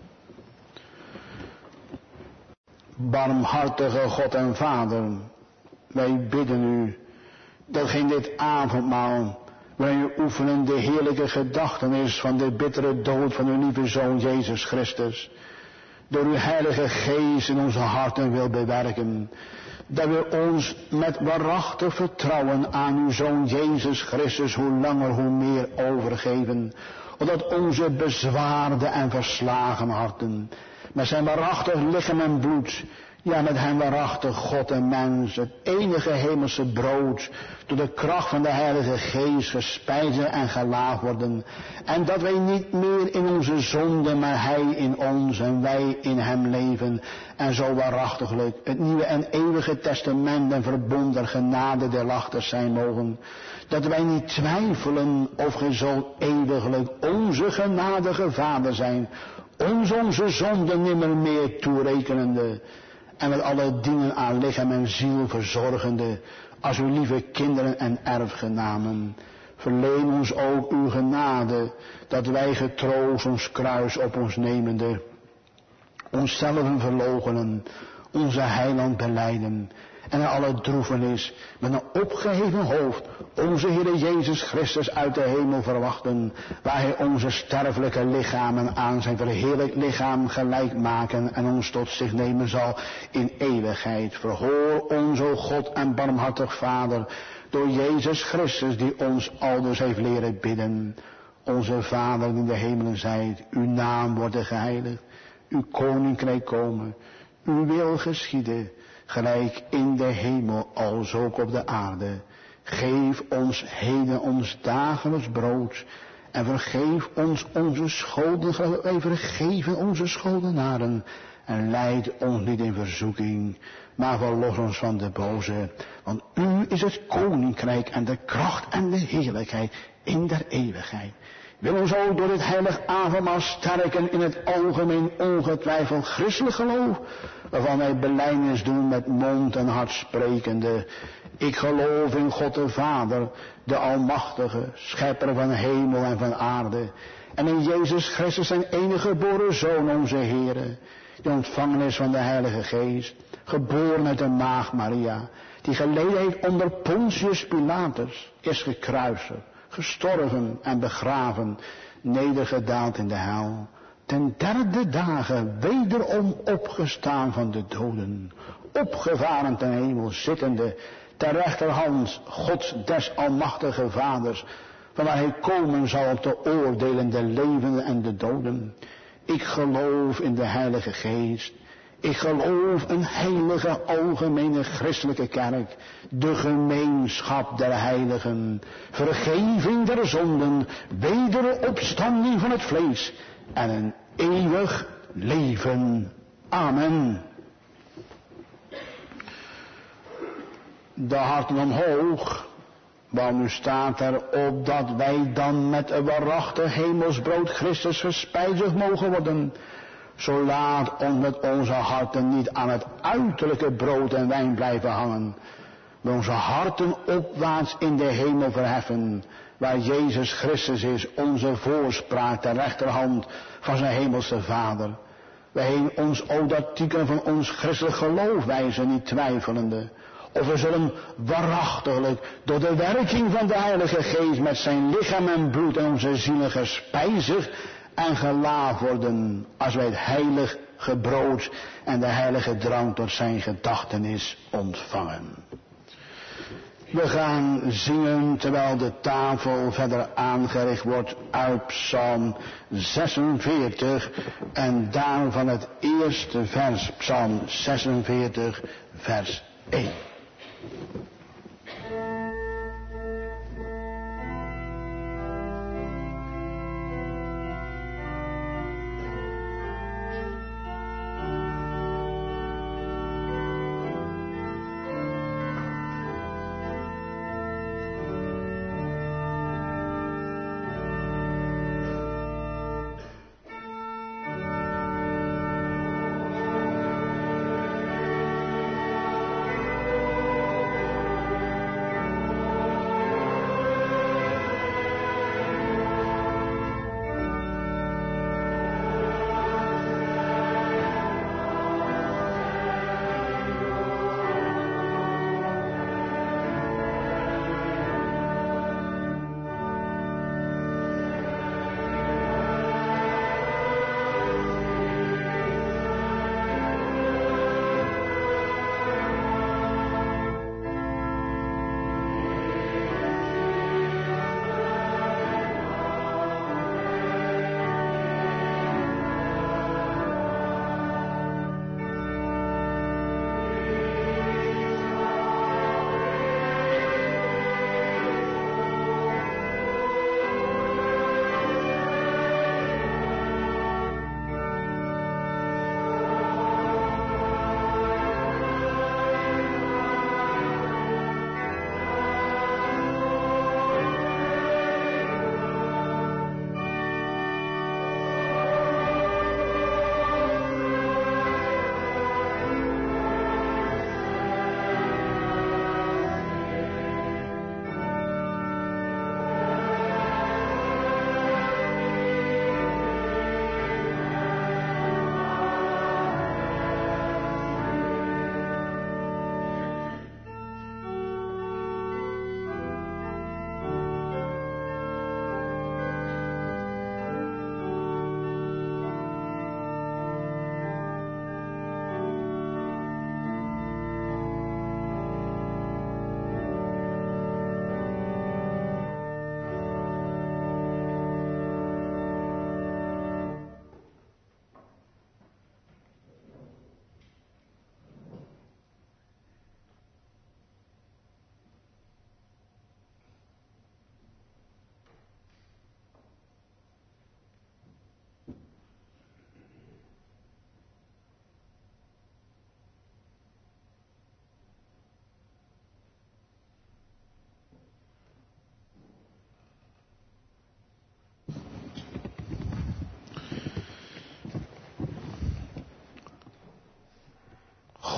Barmhartige God en Vader, wij bidden u dat in dit avondmaal wij u oefenen de heerlijke gedachtenis van de bittere dood van uw lieve Zoon Jezus Christus, door uw heilige geest in onze harten wil bewerken, dat we ons met waarachtig vertrouwen aan uw Zoon Jezus Christus hoe langer hoe meer overgeven, opdat onze bezwaarde en verslagen harten met zijn waarachtig lichaam en bloed, ja met hem waarachtig God en mens, het enige hemelse brood, door de kracht van de Heilige Geest gespijzen en gelaagd worden, en dat wij niet meer in onze zonde, maar hij in ons en wij in hem leven, en zo waarachtiglijk het nieuwe en eeuwige testament en verbond der genade der lachters zijn mogen, dat wij niet twijfelen of gij zult eeuwiglijk onze genadige Vader zijn, ons onze zonden nimmer meer toerekenende, en met alle dingen aan lichaam en ziel verzorgende, als uw lieve kinderen en erfgenamen. Verleen ons ook uw genade, dat wij getroost ons kruis op ons nemende, onszelf verloochenen, onze heiland belijden, en in alle droefenis met een opgeheven hoofd onze Heer Jezus Christus uit de hemel verwachten, waar hij onze sterfelijke lichamen aan zijn verheerlijk lichaam gelijk maken en ons tot zich nemen zal in eeuwigheid. Verhoor ons, o God en barmhartig Vader, door Jezus Christus die ons aldus heeft leren bidden. Onze Vader die in de hemelen zijt, uw naam worden geheiligd, uw koninkrijk komen, uw wil geschieden, gelijk in de hemel als ook op de aarde. Geef ons heden ons dagelijks brood en vergeef ons onze schulden, gelijk wij vergeven onze schuldenaren. En leid ons niet in verzoeking, maar verlos ons van de boze. Want u is het koninkrijk en de kracht en de heerlijkheid in der eeuwigheid. Wil ons ook door dit heilig avondmaal sterken in het algemeen ongetwijfeld christelijk geloof, waarvan wij belijdenis doen met mond en hart sprekende. Ik geloof in God de Vader, de Almachtige, Schepper van hemel en van aarde, en in Jezus Christus zijn enige geboren Zoon, onze Heere, die ontvangen is van de Heilige Geest, geboren uit de Maagd Maria, die geleden heeft onder Pontius Pilatus, is gekruisigd, gestorven en begraven, nedergedaald in de hel, ten derde dagen wederom opgestaan van de doden, opgevaren ten hemel zittende, ter rechterhand Gods des Almachtige Vaders, vanwaar hij komen zal om te oordelen de levenden en de doden. Ik geloof in de Heilige Geest. Ik geloof een heilige algemene christelijke kerk, de gemeenschap der heiligen, vergeving der zonden, wederopstanding van het vlees en een eeuwig leven. Amen. De harten omhoog, want nu staat er op dat wij dan met een waarachtig hemelsbrood Christus gespijzigd mogen worden. Zo laat ons met onze harten niet aan het uiterlijke brood en wijn blijven hangen, maar onze harten opwaarts in de hemel verheffen, waar Jezus Christus is, onze voorspraak ter rechterhand van zijn hemelse Vader. Wij ons ook dat teken van ons christelijk geloof wijzen, niet twijfelende, of we zullen waarachtiglijk door de werking van de Heilige Geest met zijn lichaam en bloed en onze zielen gespijzigd en gelaafd worden, als wij het heilig gebrood en de heilige drank tot zijn gedachtenis ontvangen. We gaan zingen terwijl de tafel verder aangericht wordt uit Psalm zesenveertig en daarvan het eerste vers, Psalm zesenveertig, vers één.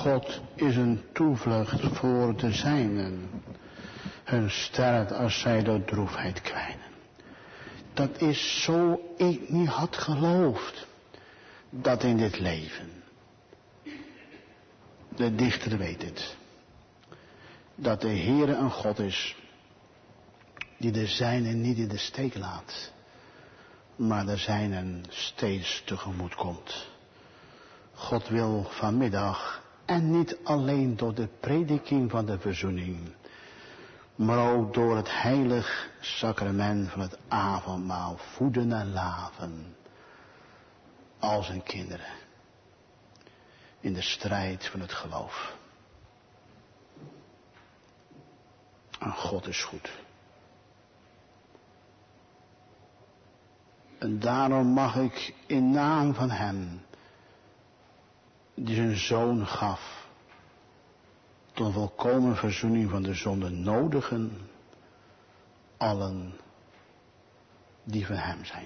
God is een toevlucht voor de zijnen. Hun sterft als zij door droefheid kwijnen. Dat is zo ik niet had geloofd. Dat in dit leven. De dichter weet het. Dat de Heere een God is. Die de zijnen niet in de steek laat. Maar de zijnen steeds tegemoet komt. God wil vanmiddag. En niet alleen door de prediking van de verzoening. Maar ook door het heilig sacrament van het avondmaal voeden en laven. Al zijn kinderen. In de strijd van het geloof. En God is goed. En daarom mag ik in naam van hem, die zijn zoon gaf, tot een volkomen verzoening van de zonde nodigen, allen die van hem zijn.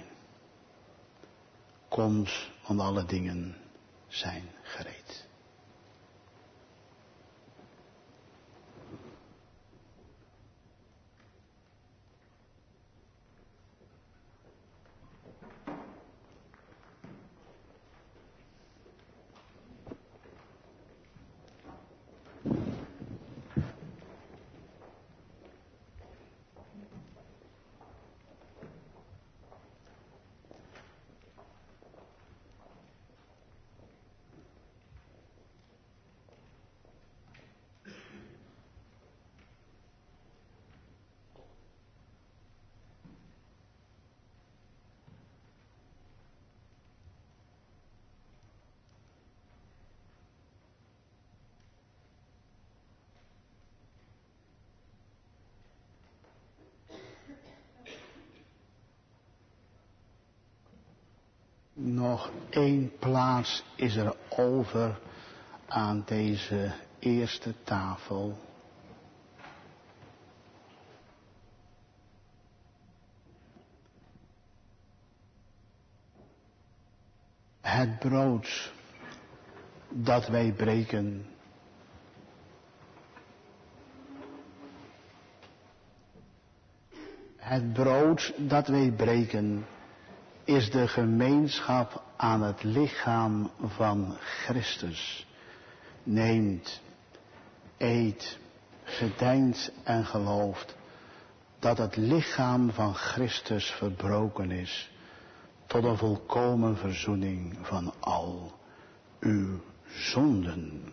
Komt, want alle dingen zijn gereed. Nog één plaats is er over aan deze eerste tafel. Het brood dat wij breken. Het brood dat wij breken is de gemeenschap aan het lichaam van Christus. Neemt, eet, gedenkt en gelooft dat het lichaam van Christus verbroken is tot een volkomen verzoening van al uw zonden.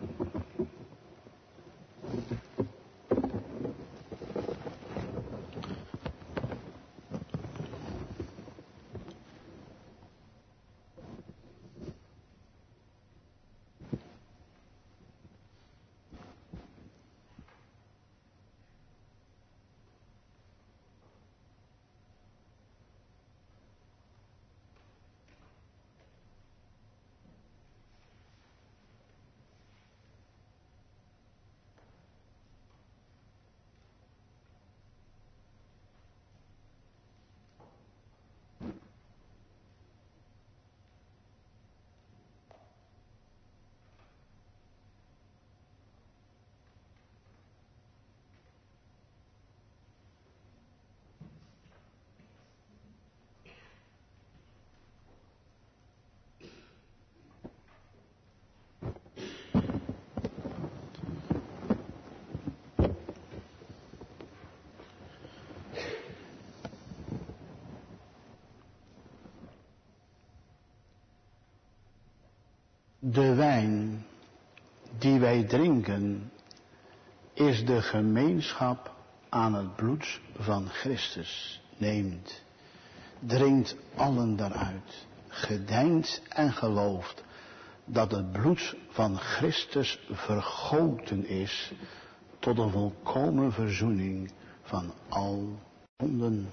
De wijn die wij drinken is de gemeenschap aan het bloed van Christus. Neemt, drinkt allen daaruit, gedenkt en gelooft dat het bloed van Christus vergoten is tot een volkomen verzoening van al zonden.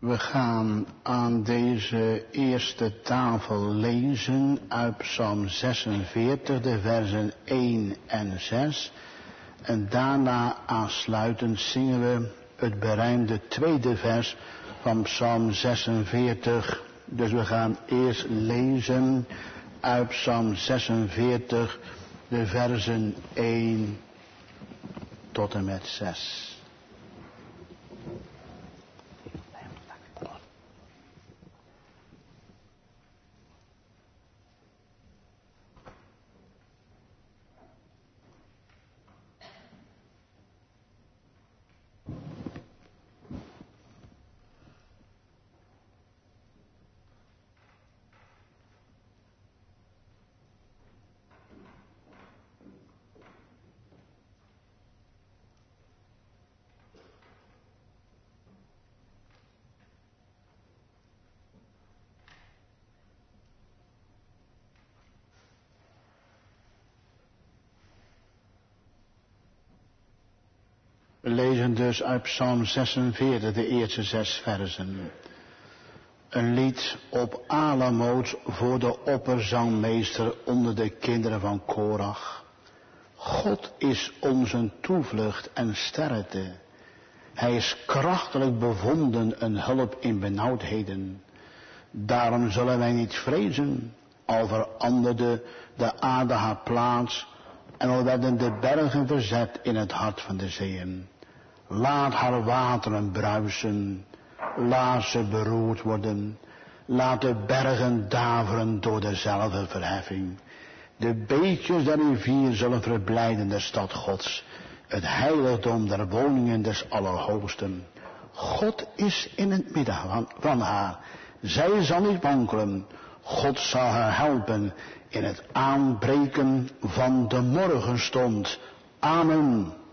We gaan aan deze eerste tafel lezen uit Psalm zesenveertig, de versen één en zes. En daarna aansluitend zingen we het berijmde tweede vers van Psalm zesenveertig. Dus we gaan eerst lezen uit Psalm zesenveertig, de versen één tot en met zes. We lezen dus uit Psalm zesenveertig, de eerste zes versen. Een lied op Alamoot voor de opperzangmeester onder de kinderen van Korach. God is onze toevlucht en sterkte. Hij is krachtelijk bevonden een hulp in benauwdheden. Daarom zullen wij niet vrezen, al veranderde de aarde haar plaats en al werden de bergen verzet in het hart van de zeeën. Laat haar wateren bruisen, laat ze beroerd worden. Laat de bergen daveren door dezelfde verheffing. De beekjes der rivier zullen verblijden de stad Gods, het heiligdom der woningen des Allerhoogsten. God is in het midden van, van haar, zij zal niet wankelen. God zal haar helpen in het aanbreken van de morgenstond. Amen.